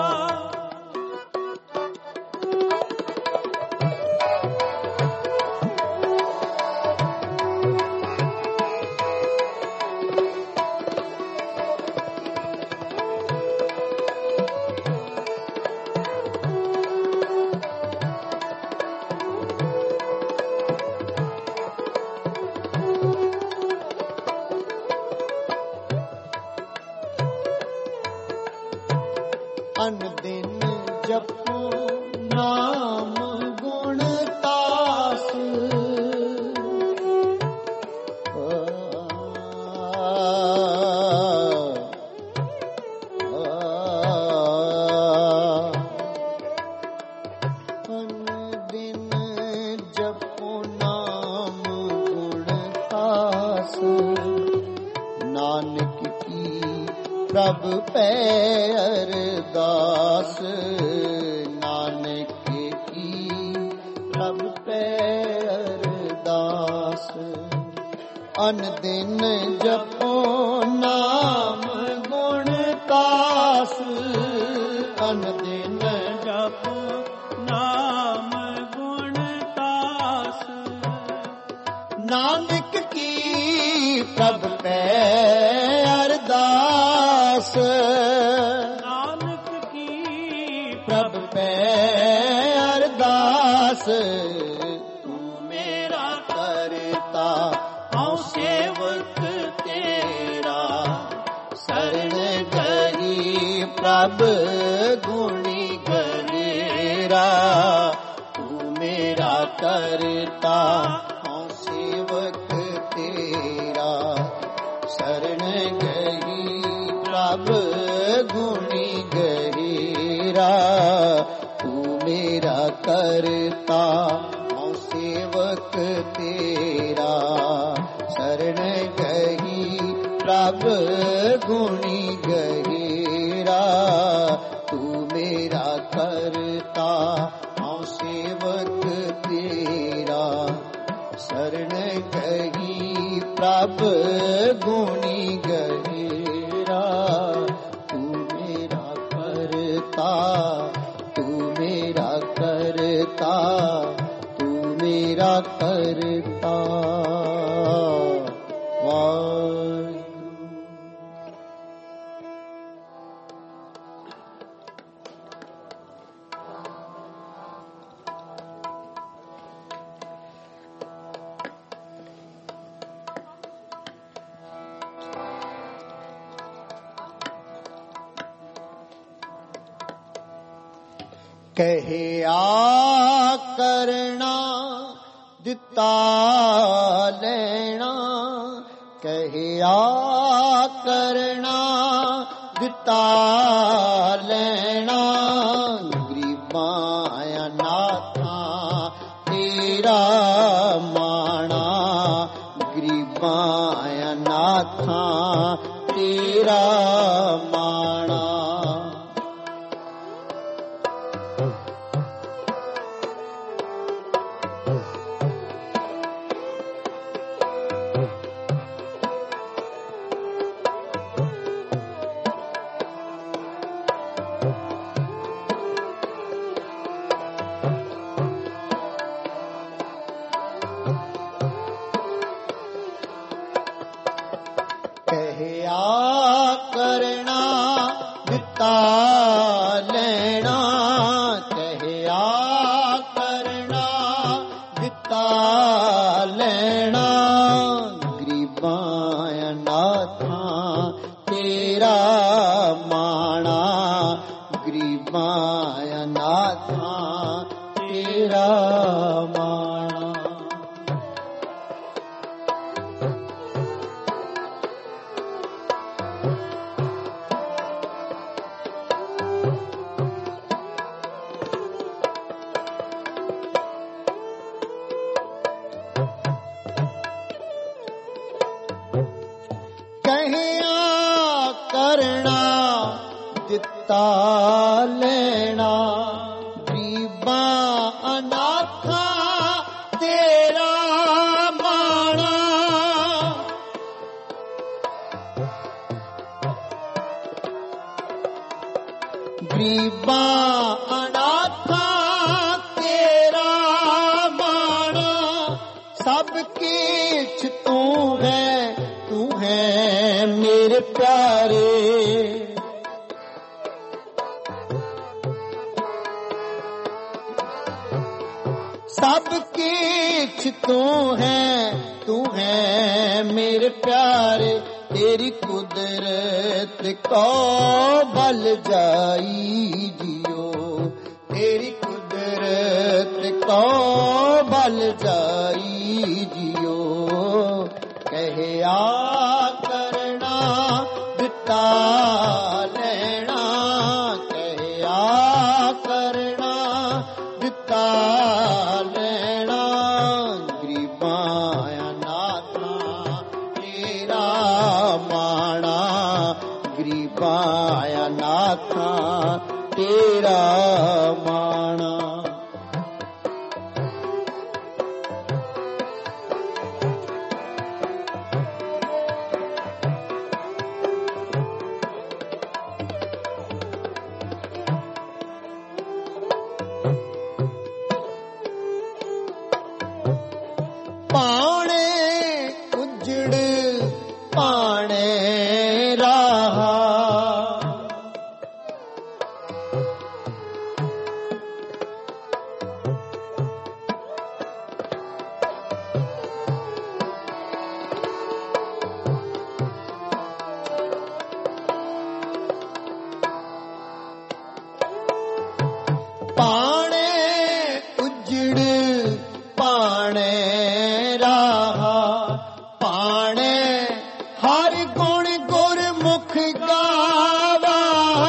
S1: अन दिन जपो नाम गुण तास, अन दिन जपो नाम गुण तास। नानक की प्रभ पै अरदास, नानक की प्रभ पै अरदास। अन दिन जपो नाम गुण तास, अन दिन
S2: जपो नाम गुण तास।
S1: नानक की प्रभ पै अरदास,
S2: नानक की
S1: प्रभ पै अरदास।
S2: तू मेरा
S1: करता हूँ सेवक तेरा, शरण गरी प्रभ गुणी गरेरा। तू मेरा करता हूँ सेवक तेरा, शरण गई प्रभ गुणी गरेरा। तू मेरा करता हूँ सेवक तेरा, शरण गई प्रभ गुणी गरेरा। तू मेरा करता हूँ सेवक तेरा, शरण गई ਪ੍ਰਭ ਗੁਣੀ ਗਹਿਰਾ, ਤੂੰ ਮੇਰਾ ਕਰਤਾ, ਤੂੰ ਮੇਰਾ ਕਰਤਾ, ਤੂੰ ਮੇਰਾ ਕਰਤਾ। ਕਹਿਆ ਕਰਨਾ ਦਿੱਤਾ ਲੈਣਾ, ਕਹਿਆ ਕਰਨਾ ਦਿੱਤਾ ਲੈਣਾ, ਗਰੀਬਾਂ ਅਨਾਥਾਂ ਤੇਰਾ ਮਾਣਾ, ਗਰੀਬਾਂ ਅਨਾਥਾਂ ਤੇਰਾ ਮਾਣਾ। ਕਹਿਆ ਕਰਨਾ ਦਿੱਤਾ ਲੈਣਾ, ਕਹਿਆ ਕਰਨਾ ਦਿੱਤਾ ਲੈਣਾ, ਗਰੀਬਾਂ ਅਨਾਥਾਂ ਤੇਰਾ ਮਾਣਾ, ਗਰੀਬਾਂ ਅਨਾਥਾਂ ਤੇਰਾ ਮਾਣਾ। ਕਹਿਆ ਕਰਨਾ ਦਿੱਤਾ ਲੈਣਾ, ਗਰੀਬਾਂ ਅਨਾਥਾਂ ਤੇਰਾ ਮਾਣਾ, ਗਰੀਬਾਂ ਅਨਾਥਾਂ ਤੇਰਾ ਮਾਣਾ, ਸਭ ਕੁਛ ਤੂੰ ਹੈ, ਤੂੰ ਹੈ ਮੇਰੇ ਪਿਆਰੇ, ਸਭ ਕੁਛ ਤੂੰ ਹੈ ਮੇਰੇ ਪਿਆਰੇ, ਤੇਰੀ ਕੁਦਰਤ ਕੋ ਬਲ ਜਾਈ ਜਿਉ, ਤੇਰੀ ਕੁਦਰਤ ਕੋ ਬਲ ਜਾਈ ਜਿਉ, ਕਹਿਆ ਕਰਨਾ ਦਿੱਤਾ ਲੈਣਾ, ਕਹਿਆ ਕਰਨਾ ਦਿੱਤਾ ਲੈਣਾ, ਗਰੀਬਾਂ ਅਨਾਥਾਂ ਤੇਰਾ ਮਾਣਾ, ਗਰੀਬਾਂ ਅਨਾਥਾਂ ਤੇਰਾ ਮਾਣਾ। ਪਾਣੇ ਉਜੜ ਪਾਣੇ ਰਾਹ, ਪਾਣੇ ਉਜੜ ਪਾਣੇ ਰਾਹ, ਪਾਣੇ ਹਰ ਗੁਣ ਗੁਰਮੁਖ ਗਾਵਾ,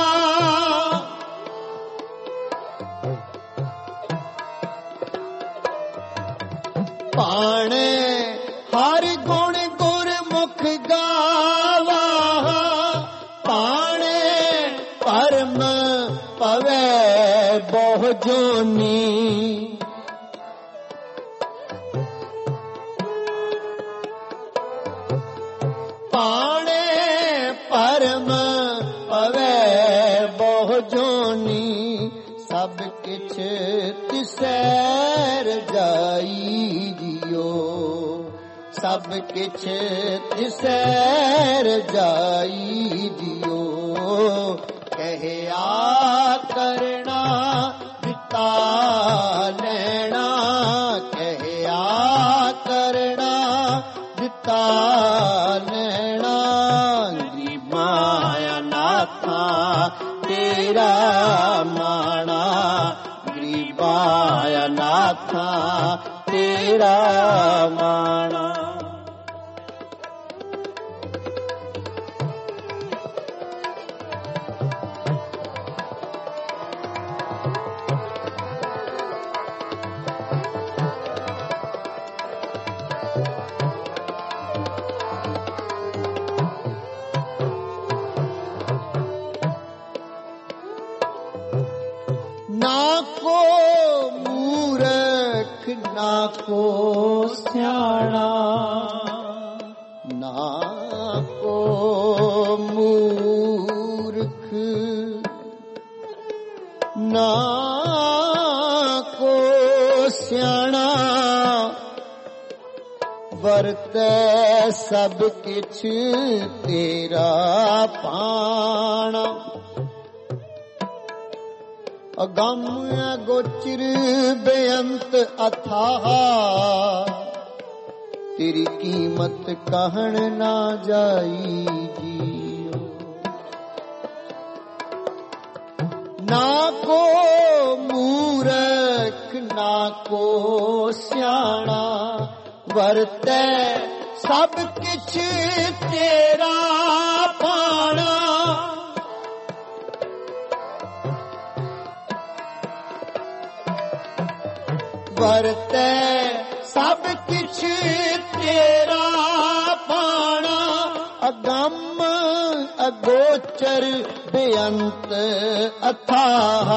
S1: ਪਾਣੇ ਹਰ ਗੁਣ ਗੁਰਮੁਖ ਗਾਵਾ, ਪਾਣੇ ਪਰਮ ਪਵੈ ਬਹੁ ਜੋਨੀ, ਪਾਣੇ ਪਰਮ ਪਵੈ ਬਹੁ ਜੋਨੀ ਸਭ ਕਿਛ ਤਿਸੈ ਰਜਾਈ ਜਿਉ ਸਭ ਕਿਛ ਤਿਸੈ ਰਜਾਈ ਜਿਉ ਕਹਿਆ ਕਰਣਾ ਦਿੱਤਾ ਲੈਣਾ ਕਹਿਆ ਕਰਣਾ ਦਿੱਤਾ ਲੈਣਾ ਗਰੀਬਾਂ ਅਨਾਥਾਂ ਤੇਰਾ ਮਾਣਾ ਗਰੀਬਾਂ ਅਨਾਥਾਂ ਤੇਰਾ ਮਾਣਾ ਨਾ ਕੋ ਮੂਰਖ ਨਾ ਕੋ ਸਿਆਣਾ ਨਾ ਕੋ ਮੂਰਖ ਨਾ ਕੋ ਸਿਆਣਾ ਵਰਤੈ ਸਭ ਕਿਛ ਤੇਰਾ ਪਾਣਾ ਅਗੰਮ ਅਗੋਚਰ ਬੇਅੰਤ ਅਥਾਹ ਤੇਰੀ ਕੀਮਤ ਕਹਿਣ ਨਾ ਜਾਈ ਜੀਓ ਨਾ ਕੋ ਮੂਰਖ ਨਾ ਕੋ ਸਿਆਣਾ ਵਰਤੈ ਸਭ ਕਿਛ ਤੇਰਾ ਪਾਣਾ ਵਰਤੈ ਸਭ ਕਿਛ ਤੇਰਾ ਪਾਣਾ ਅਗੰਮ ਅਗੋਚਰ ਬੇਅੰਤ ਅਥਾਹ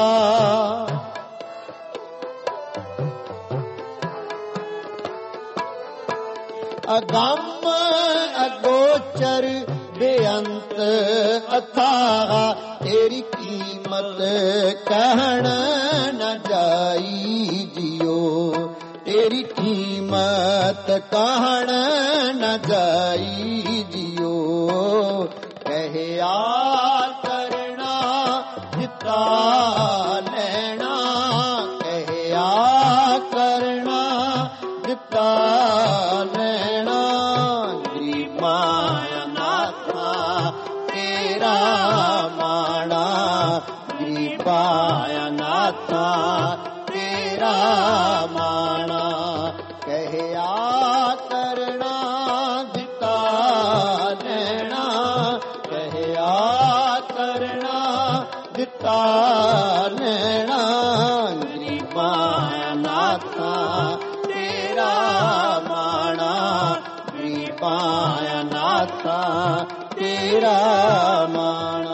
S1: ਅਗੰਮ ਅਗੋਚਰ ਬੇਅੰਤ ਅਥਾਹ ਤੇਰੀ ਕੀਮਤ ਕਹਿਣ ਨ ਜਾਈ ਜਿਉ ਤੇਰੀ ਕੀਮਤ ਕਹਿਣ ਨ ਜਾਈ ਜਿਉ ਕਹਿਆ ਕਰਣਾ ਦਿੱਤਾ ਲੈਣਾ ਕਹਿਆ ਕਰਨਾ ਦਿੱਤਾ ਲੈਣਾ ਗਰੀਬਾਂ ਅਨਾਥਾਂ ਤੇਰਾ ਮਾਣਾ ਗਰੀਬਾਂ ਅਨਾਥਾਂ ਤੇਰਾ ਮਾਣਾ ਕਹਿਆ ਕਰਨਾ ਦਿੱਤਾ ਲੈਣਾ ਕਹਿਆ ਕਰਨਾ ਦਿੱਤਾ ਲੈਣਾ ਗਰੀਬਾਂ ਅਨਾਥਾਂ ਤੇਰਾ ਮਾਣਾ ਗਰੀਬਾਂ ਅਨਾਥਾਂ ਤੇਰਾ ਮਾਣਾ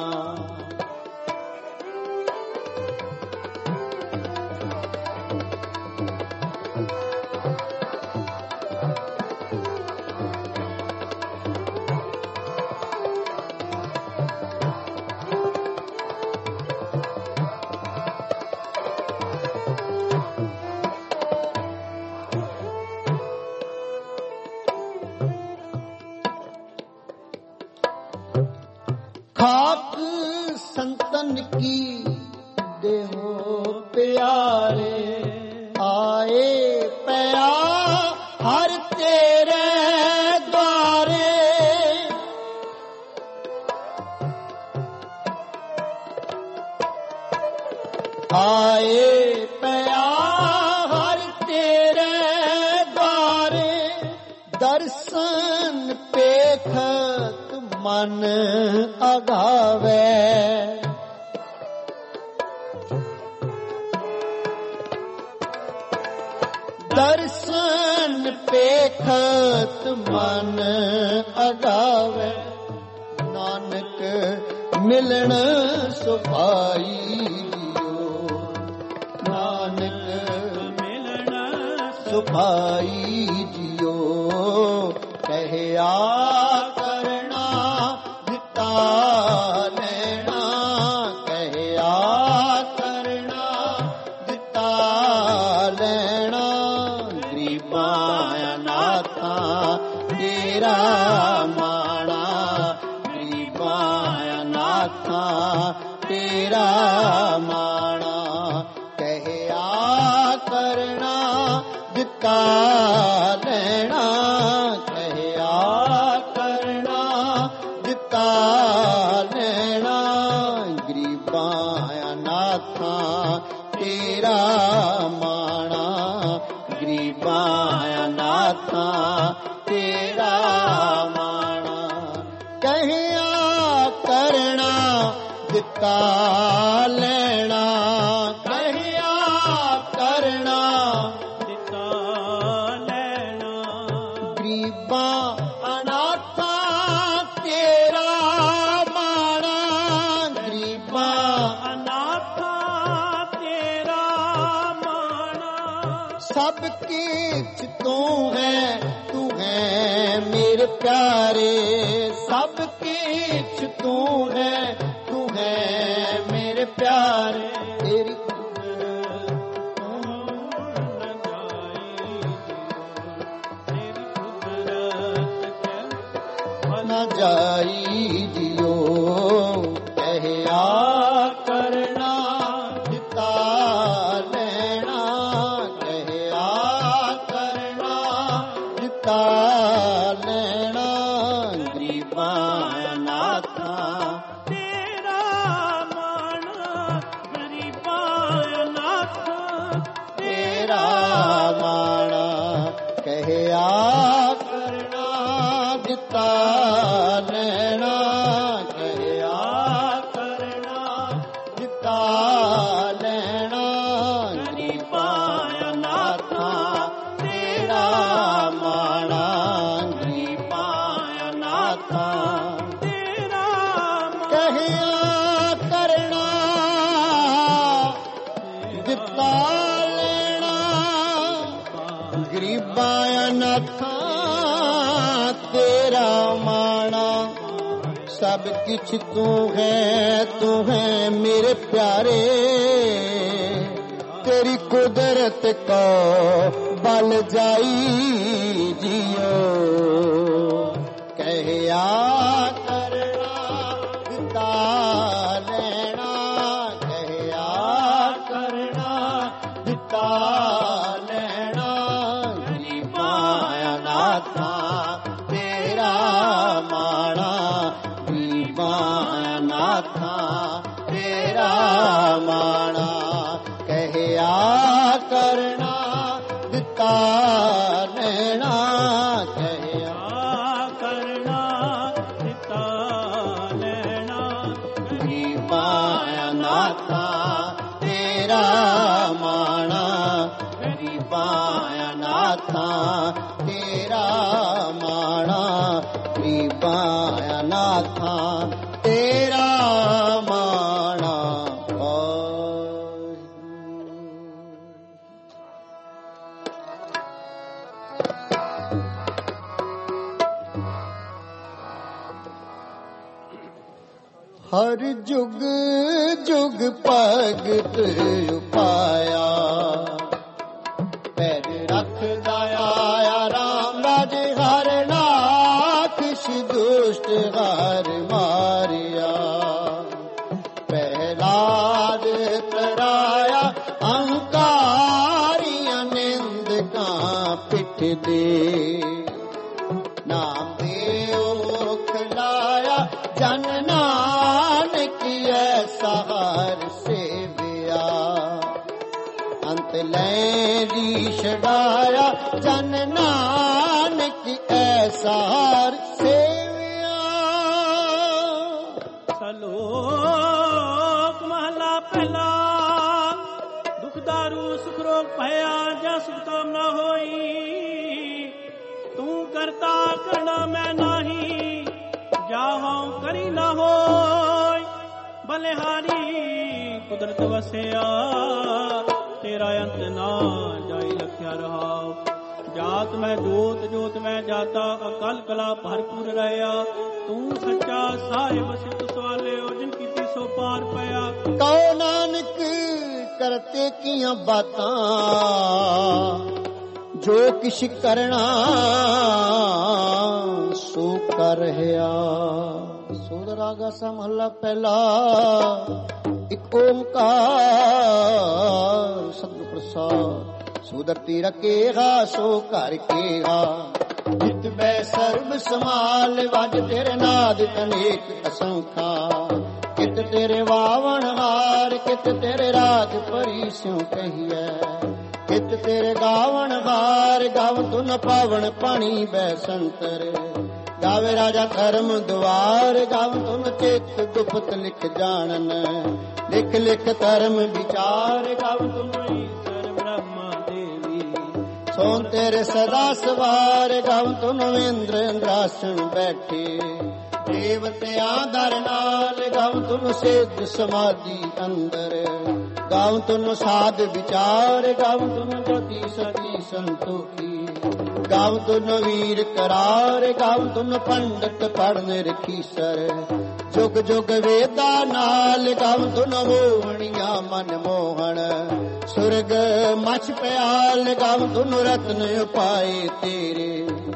S1: खाक संतन की देहो प्यारे आए पया हर तेरे द्वारे आए पया हर तेरे द्वारे दर्शन पेखत मन अगावे दर्शन पेखत मन अगावे नानक मिलन सुभाई जियो नानक मिलन सुभाई जियो कहया करना ਤੇਰਾ ਮਾਣਾ, ਗਰੀਬਾਂ ਅਨਾਥਾਂ ਤੇਰਾ ਮਾਣਾ। ਕਹਿਆ ਕਰਨਾ ਦਿੱਤਾ ਲੈਣਾ, ਕਹਿਆ ਕਰਨਾ ਦਿੱਤਾ ਲੈਣਾ। ਗਰੀਬਾਂ ਅਨਾਥਾਂ ਤੇਰਾ ਮਾਣਾ, ਗਰੀਬਾਂ ਅਨਾਥਾਂ ਤੇਰਾ ਮਾਣਾ। ਕਹਿਆ ਕਰਨਾ ਦਿੱਤਾ ਲੈਣਾ, ਕਹਿਆ ਕਰਨਾ
S2: ਦਿੱਤਾ ਲੈਣਾ।
S1: ਗਰੀਬਾਂ ਅਨਾਥਾਂ ਤੇਰਾ ਮਾਣਾ, ਗਰੀਬਾਂ
S2: ਅਨਾਥਾਂ ਤੇਰਾ ਮਾਣਾ।
S1: ਸਭ ਕੀਚ ਤੂੰ ਹੈ ਮੇਰੇ ਪਿਆਰੇ, ਸਭ ਕੀਚ ਤੂੰ ਹੈ ਮੇਰੇ ਪਿਆਰੇ। ਤੇਰੀ ਨਾ ਜਾਈ ਜਿਓ, ਕਹਿਆ ਕਰਨਾ ਦਿੱਤਾ ਲੈਣਾ, ਕਹਿਆ ਕਰਨਾ ਦਿੱਤਾ ਲੈਣਾ। ਗਰੀਬਾਂ ਅਨਾਥਾਂ
S2: ਤੇਰਾ ਮਾਣਾ, ਗਰੀਬਾਂ ਅਨਾਥਾਂ
S1: ਤੇਰਾ ਮਾਣਾ। ਕਹਿਆ ਕਰਨਾ ਦਿੱਤਾ ਲੈਣਾ, ਕਹਿਆ ਕਰਨਾ ਦਿੱਤਾ ਲੈਣਾ। ਗਰੀਬਾਂ ਅਨਾਥਾਂ ਤੇਰਾ ਮਾਣਾ, ਗਰੀਬਾਂ ਅਨਾਥਾਂ
S2: ਤੇਰਾ
S1: ਕਹਿਆ ਕਰਨਾ ਦਿੱਤਾ ਲੈਣਾ। ਗਰੀਬਾਂ ਅਨਾਥਾਂ ਤੇਰਾ ਮਾਣਾ। ਸਭ ਕਿਛ ਤੂੰ ਹੈ ਮੇਰੇ ਪਿਆਰੇ। ਤੇਰੀ ਕੁਦਰਤ ਕੋ ਬਲ ਜਾਈ ਜਿਓ, ਕਹਿਆ ਕਰਨਾ ਦਿੱਤਾ ਲੈਣਾ, ਕਹਿਆ ਕਰਨਾ ਦਿੱਤਾ ਲੈਣਾ। ਗਰੀਬਾਂ ਅਨਾਥਾਂ ਤੇਰਾ ਮਾਣਾ, ਗਰੀਬਾਂ ਅਨਾਥਾਂ ਤੇਰਾ ਮਾਣਾ। ਕਹਿਆ ਕਰਨਾ ਦਿੱਤਾ ਲੈਣਾ, ਕਹਿਆ
S2: ਕਰਨਾ ਦਿੱਤਾ ਲੈਣਾ।
S1: ਗਰੀਬਾਂ ਅਨਾਥਾਂ ਤੇਰਾ ਮਾਣਾ, ਗਰੀਬਾਂ ਅਨਾਥਾਂ ਤੇਰਾ ਮਾਣਾ। ਗਰੀਬਾਂ ਅਨਾਥਾਂ ਤੇਰਾ ਮਾਣਾ। ਹਰ ਜੁਗ ਜੁਗ ਭਗਤ ਉਪਾਇਆ, ਪੈਰ ਰੱਖਦਾ ਆਇਆ ਰਾਮ ਰਾਜ ਹਰ ਨਾਖਸ਼ ਦੁਸ਼ਟ ਹਰ ਮਾਰਿਆ। ਪਹਿਲਾਦ ਤਰਾਇਆ ਅਹੰਕਾਰੀਆਂ ਨਿੰਦਕਾਂ ਪਿੱਠ ਦੇ। ਨਾਮ ਦੇਉ ਖਲਾਇਆ ਜਨ ਨਾਨਕ ਐਸਾ ਹਰ ਸੇਵਿਆ। ਅੰਤ ਲੈ ਦੀ ਛਡਾਇਆ ਜਨ ਨਾਨਕ ਐਸਾ ਹਰ ਸੇਵਿਆ।
S2: ਸਲੋਕ ਮਹਲਾ ਪਹਿਲਾ। ਦੁਖ ਦਾਰੂ ਸੁਖ ਰੋਗ ਭਇਆ, ਜਾਂ ਸੁਖ ਕਾਮਨਾ ਹੋਈ। ਤੂੰ ਕਰਤਾ ਕਰਨਾ ਮੈਂ ਨਹੀਂ, ਜਾਹਉ ਕਰੀ ਨਾ ਹੋਇ। ਬਲਿਹਾਰੀ ਕੁਦਰਤ ਵਸਿਆ, ਤੇਰਾ ਅੰਤ ਨਾ ਜਾਈ ਲਖਿਆ ਰਹਾਉ। ਜਾਤ ਮੈਂ ਜੋਤ ਜੋਤ ਮੈਂ ਜਾਤਾ, ਅਕਲ ਕਲਾ ਭਰਪੂਰ ਰਹਿਆ। ਤੂੰ ਸੱਚਾ ਸਾਹਿਬ ਸਿੱਧ ਸਵਾਲਿਓ, ਜਿਨ ਕੀਤੀ ਸੋ ਪਾਰ ਪਿਆ।
S1: ਕਉ ਨਾਨਕ ਕਰਤੇ ਕੀਆਂ ਬਾਤਾਂ, ਜੋ ਕਿਛ ਕਰਨਾ ਕਰ ਰਿਹਾ। ਸੋਧ ਰਾਗਾ ਸਾ ਮਹਲਾ ਪਹਿਲਾ। ਇੱਕ ਓੰਕਾਰ ਸਤਿਗੁਰ ਪ੍ਰਸਾਦ। ਸੁਧਰਤੀ ਰਕੇਗਾ ਸੋ ਘਰ ਕੇਗਾ। ਜਿਤ ਬੈ ਸਰਬ ਸਮਾਲ ਵਜ ਤੇਰੇ ਨਾਦ ਅਨੇਕ ਅਸੰਖਾ। ਕਿਤ ਤੇਰੇ ਵਾਵਣ ਹਾਰ ਕਿਤ ਤੇਰੇ ਰਾਜ ਪਰੀ ਸਿਉ ਕਹੀਐ। ਕਿਤ ਤੇਰੇ ਗਾਵਣ ਹਾਰ ਗਾਵ ਤੁਨ ਪਾਵਣ ਪਾਣੀ ਬੈ ਸੰਤਰ। ਗਾਵੇ ਰਾਜਾ ਧਰਮ ਦੁਆਰ ਗਾਵ ਤੁਨ ਚਿਤ ਗੁਪਤ ਲਿਖ ਜਾਣਨ। ਲਿਖ ਲਿਖ ਧਰਮ ਵਿਚਾਰ ਗਾਵ ਤੁਨ ਈਸ਼ਰ ਬ੍ਰਹਮਾ ਦੇਵੀ। ਸੋਨ ਤੇਰੇ ਸਦਾ ਸਵਾਰ ਗਾਵ ਤੁਨ ਇੰਦਰ ਇੰਦਰਾਸਣ ਬੈਠੇ। ਦੇਵਤਿਆਂ ਦਰ ਨਾਲ ਗਾਵ ਤੁਨ ਸਿੱਧ ਸਮਾਧੀ ਅੰਦਰ। ਗਾਵ ਤੁਨ ਸਾਧ ਵਿਚਾਰ ਗਾਵ ਤੁਨ ਜੋਤੀ ਸਤੀ ਸੰਤੋਖੀ। ਗਾਵ ਤੁਨ ਵੀਰ ਕਰਾਰ ਗਾਵ ਤੁਨ ਪੰਡਤ ਪੜ੍ਹਨ ਰਖੀਸਰ। ਜੁਗ ਜੁਗ ਵੇਦਾ ਨਾਲ ਗਾਵ ਤੁਨ ਮੋਹਣੀਆਂ ਮਨ ਮੋਹਣ। ਸੁਰਗ ਮਛ ਪਿਆਲ ਗਾਵ ਤੁਨ ਰਤਨ ਉਪਾਏ ਤੇਰੇ।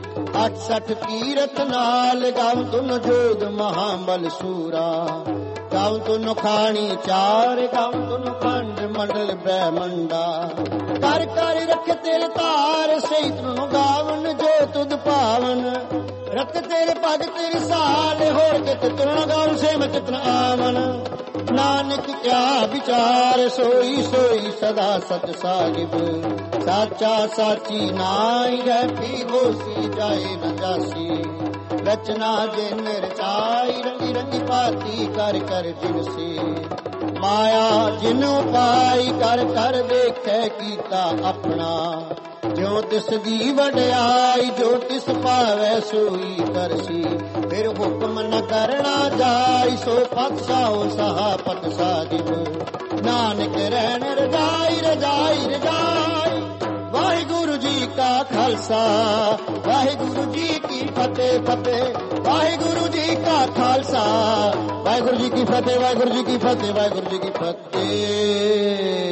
S1: 68 ਕੀਰਤ ਨਾਲ ਗਾਵ ਤੁਨ ਜੋਗ ਮਹਾਬਲ ਸੂਰਾ। ਗਾਵ ਤੁਨ ਖਾਣੀ ਚਾਰ ਗਾਵ ਤੁਨ ਖੰਡ ਮੰਡਲ ਬ੍ਰਹਮੰਡਾ। ਕਰ ਕਰ ਰਖ ਤੇਰੇ ਧਾਰ ਸਹੀ ਤਨੂੰ ਗਾਵਨ ਜੋ ਤੁਧ ਭਾਵਨ। ਰਤ ਤੇਰੇ ਪਗ ਤੇਰੀ ਸਾਲ ਹੋਰ ਕਿਤ ਤੁਰਨ ਗਾਉ ਸੇਮ ਕਿਤਨ ਆਵਨ। ਨਾਨਕ ਕਿਆ ਵਿਚਾਰ ਸੋਈ ਸੋਈ ਸਦਾ ਸਤ ਸਾਹਿਬ। ਸਾਚਾ ਸਾਚੀ ਨਾਈ ਹੈ ਪੀ ਹੋਸੀ ਜਾਏ ਨ ਜਾਸੀ। ਰਚਨਾ ਜਿਨ ਰਚਾਈ ਰੰਗੀ ਰੰਗੀ ਭਾਤੀ ਕਰ ਕਰ ਜਿਨਸੀ। ਮਾਇਆ ਜਿਨ ਉਪਾਈ ਕਰ ਕਰ ਦੇਖੈ ਕੀਤਾ ਆਪਣਾ। ਜੋ ਤਿਸ ਦੀ ਵਡਿਆਈ ਜੋ ਤਿਸ ਭਾਵੈ ਸੋਈ ਕਰਸੀ। ਫਿਰ ਹੁਕਮ ਨ ਕਰਨਾ ਜਾਈ ਸੋ ਪਤ ਸਾਉ ਸਹਾ ਪਤ ਸਾਹਿਬ। ਨਾਨਕ ਰਹਿਣ ਰਜਾਈ ਰਜਾਈ ਰਜਾਈ। ਵਾਹਿਗੁਰੂ ਜੀ ਕਾ ਖਾਲਸਾ ਵਾਹਿਗੁਰੂ ਜੀ ਕੀ ਫਤਿਹ ਫਤਿਹ। ਵਾਹਿਗੁਰੂ ਜੀ ਕਾ ਖਾਲਸਾ ਵਾਹਿਗੁਰੂ ਜੀ ਕੀ ਫਤਿਹ ਵਾਹਿਗੁਰੂ ਜੀ ਕੀ ਫਤਿਹ ਵਾਹਿਗੁਰੂ ਜੀ ਕੀ ਫਤਿਹ।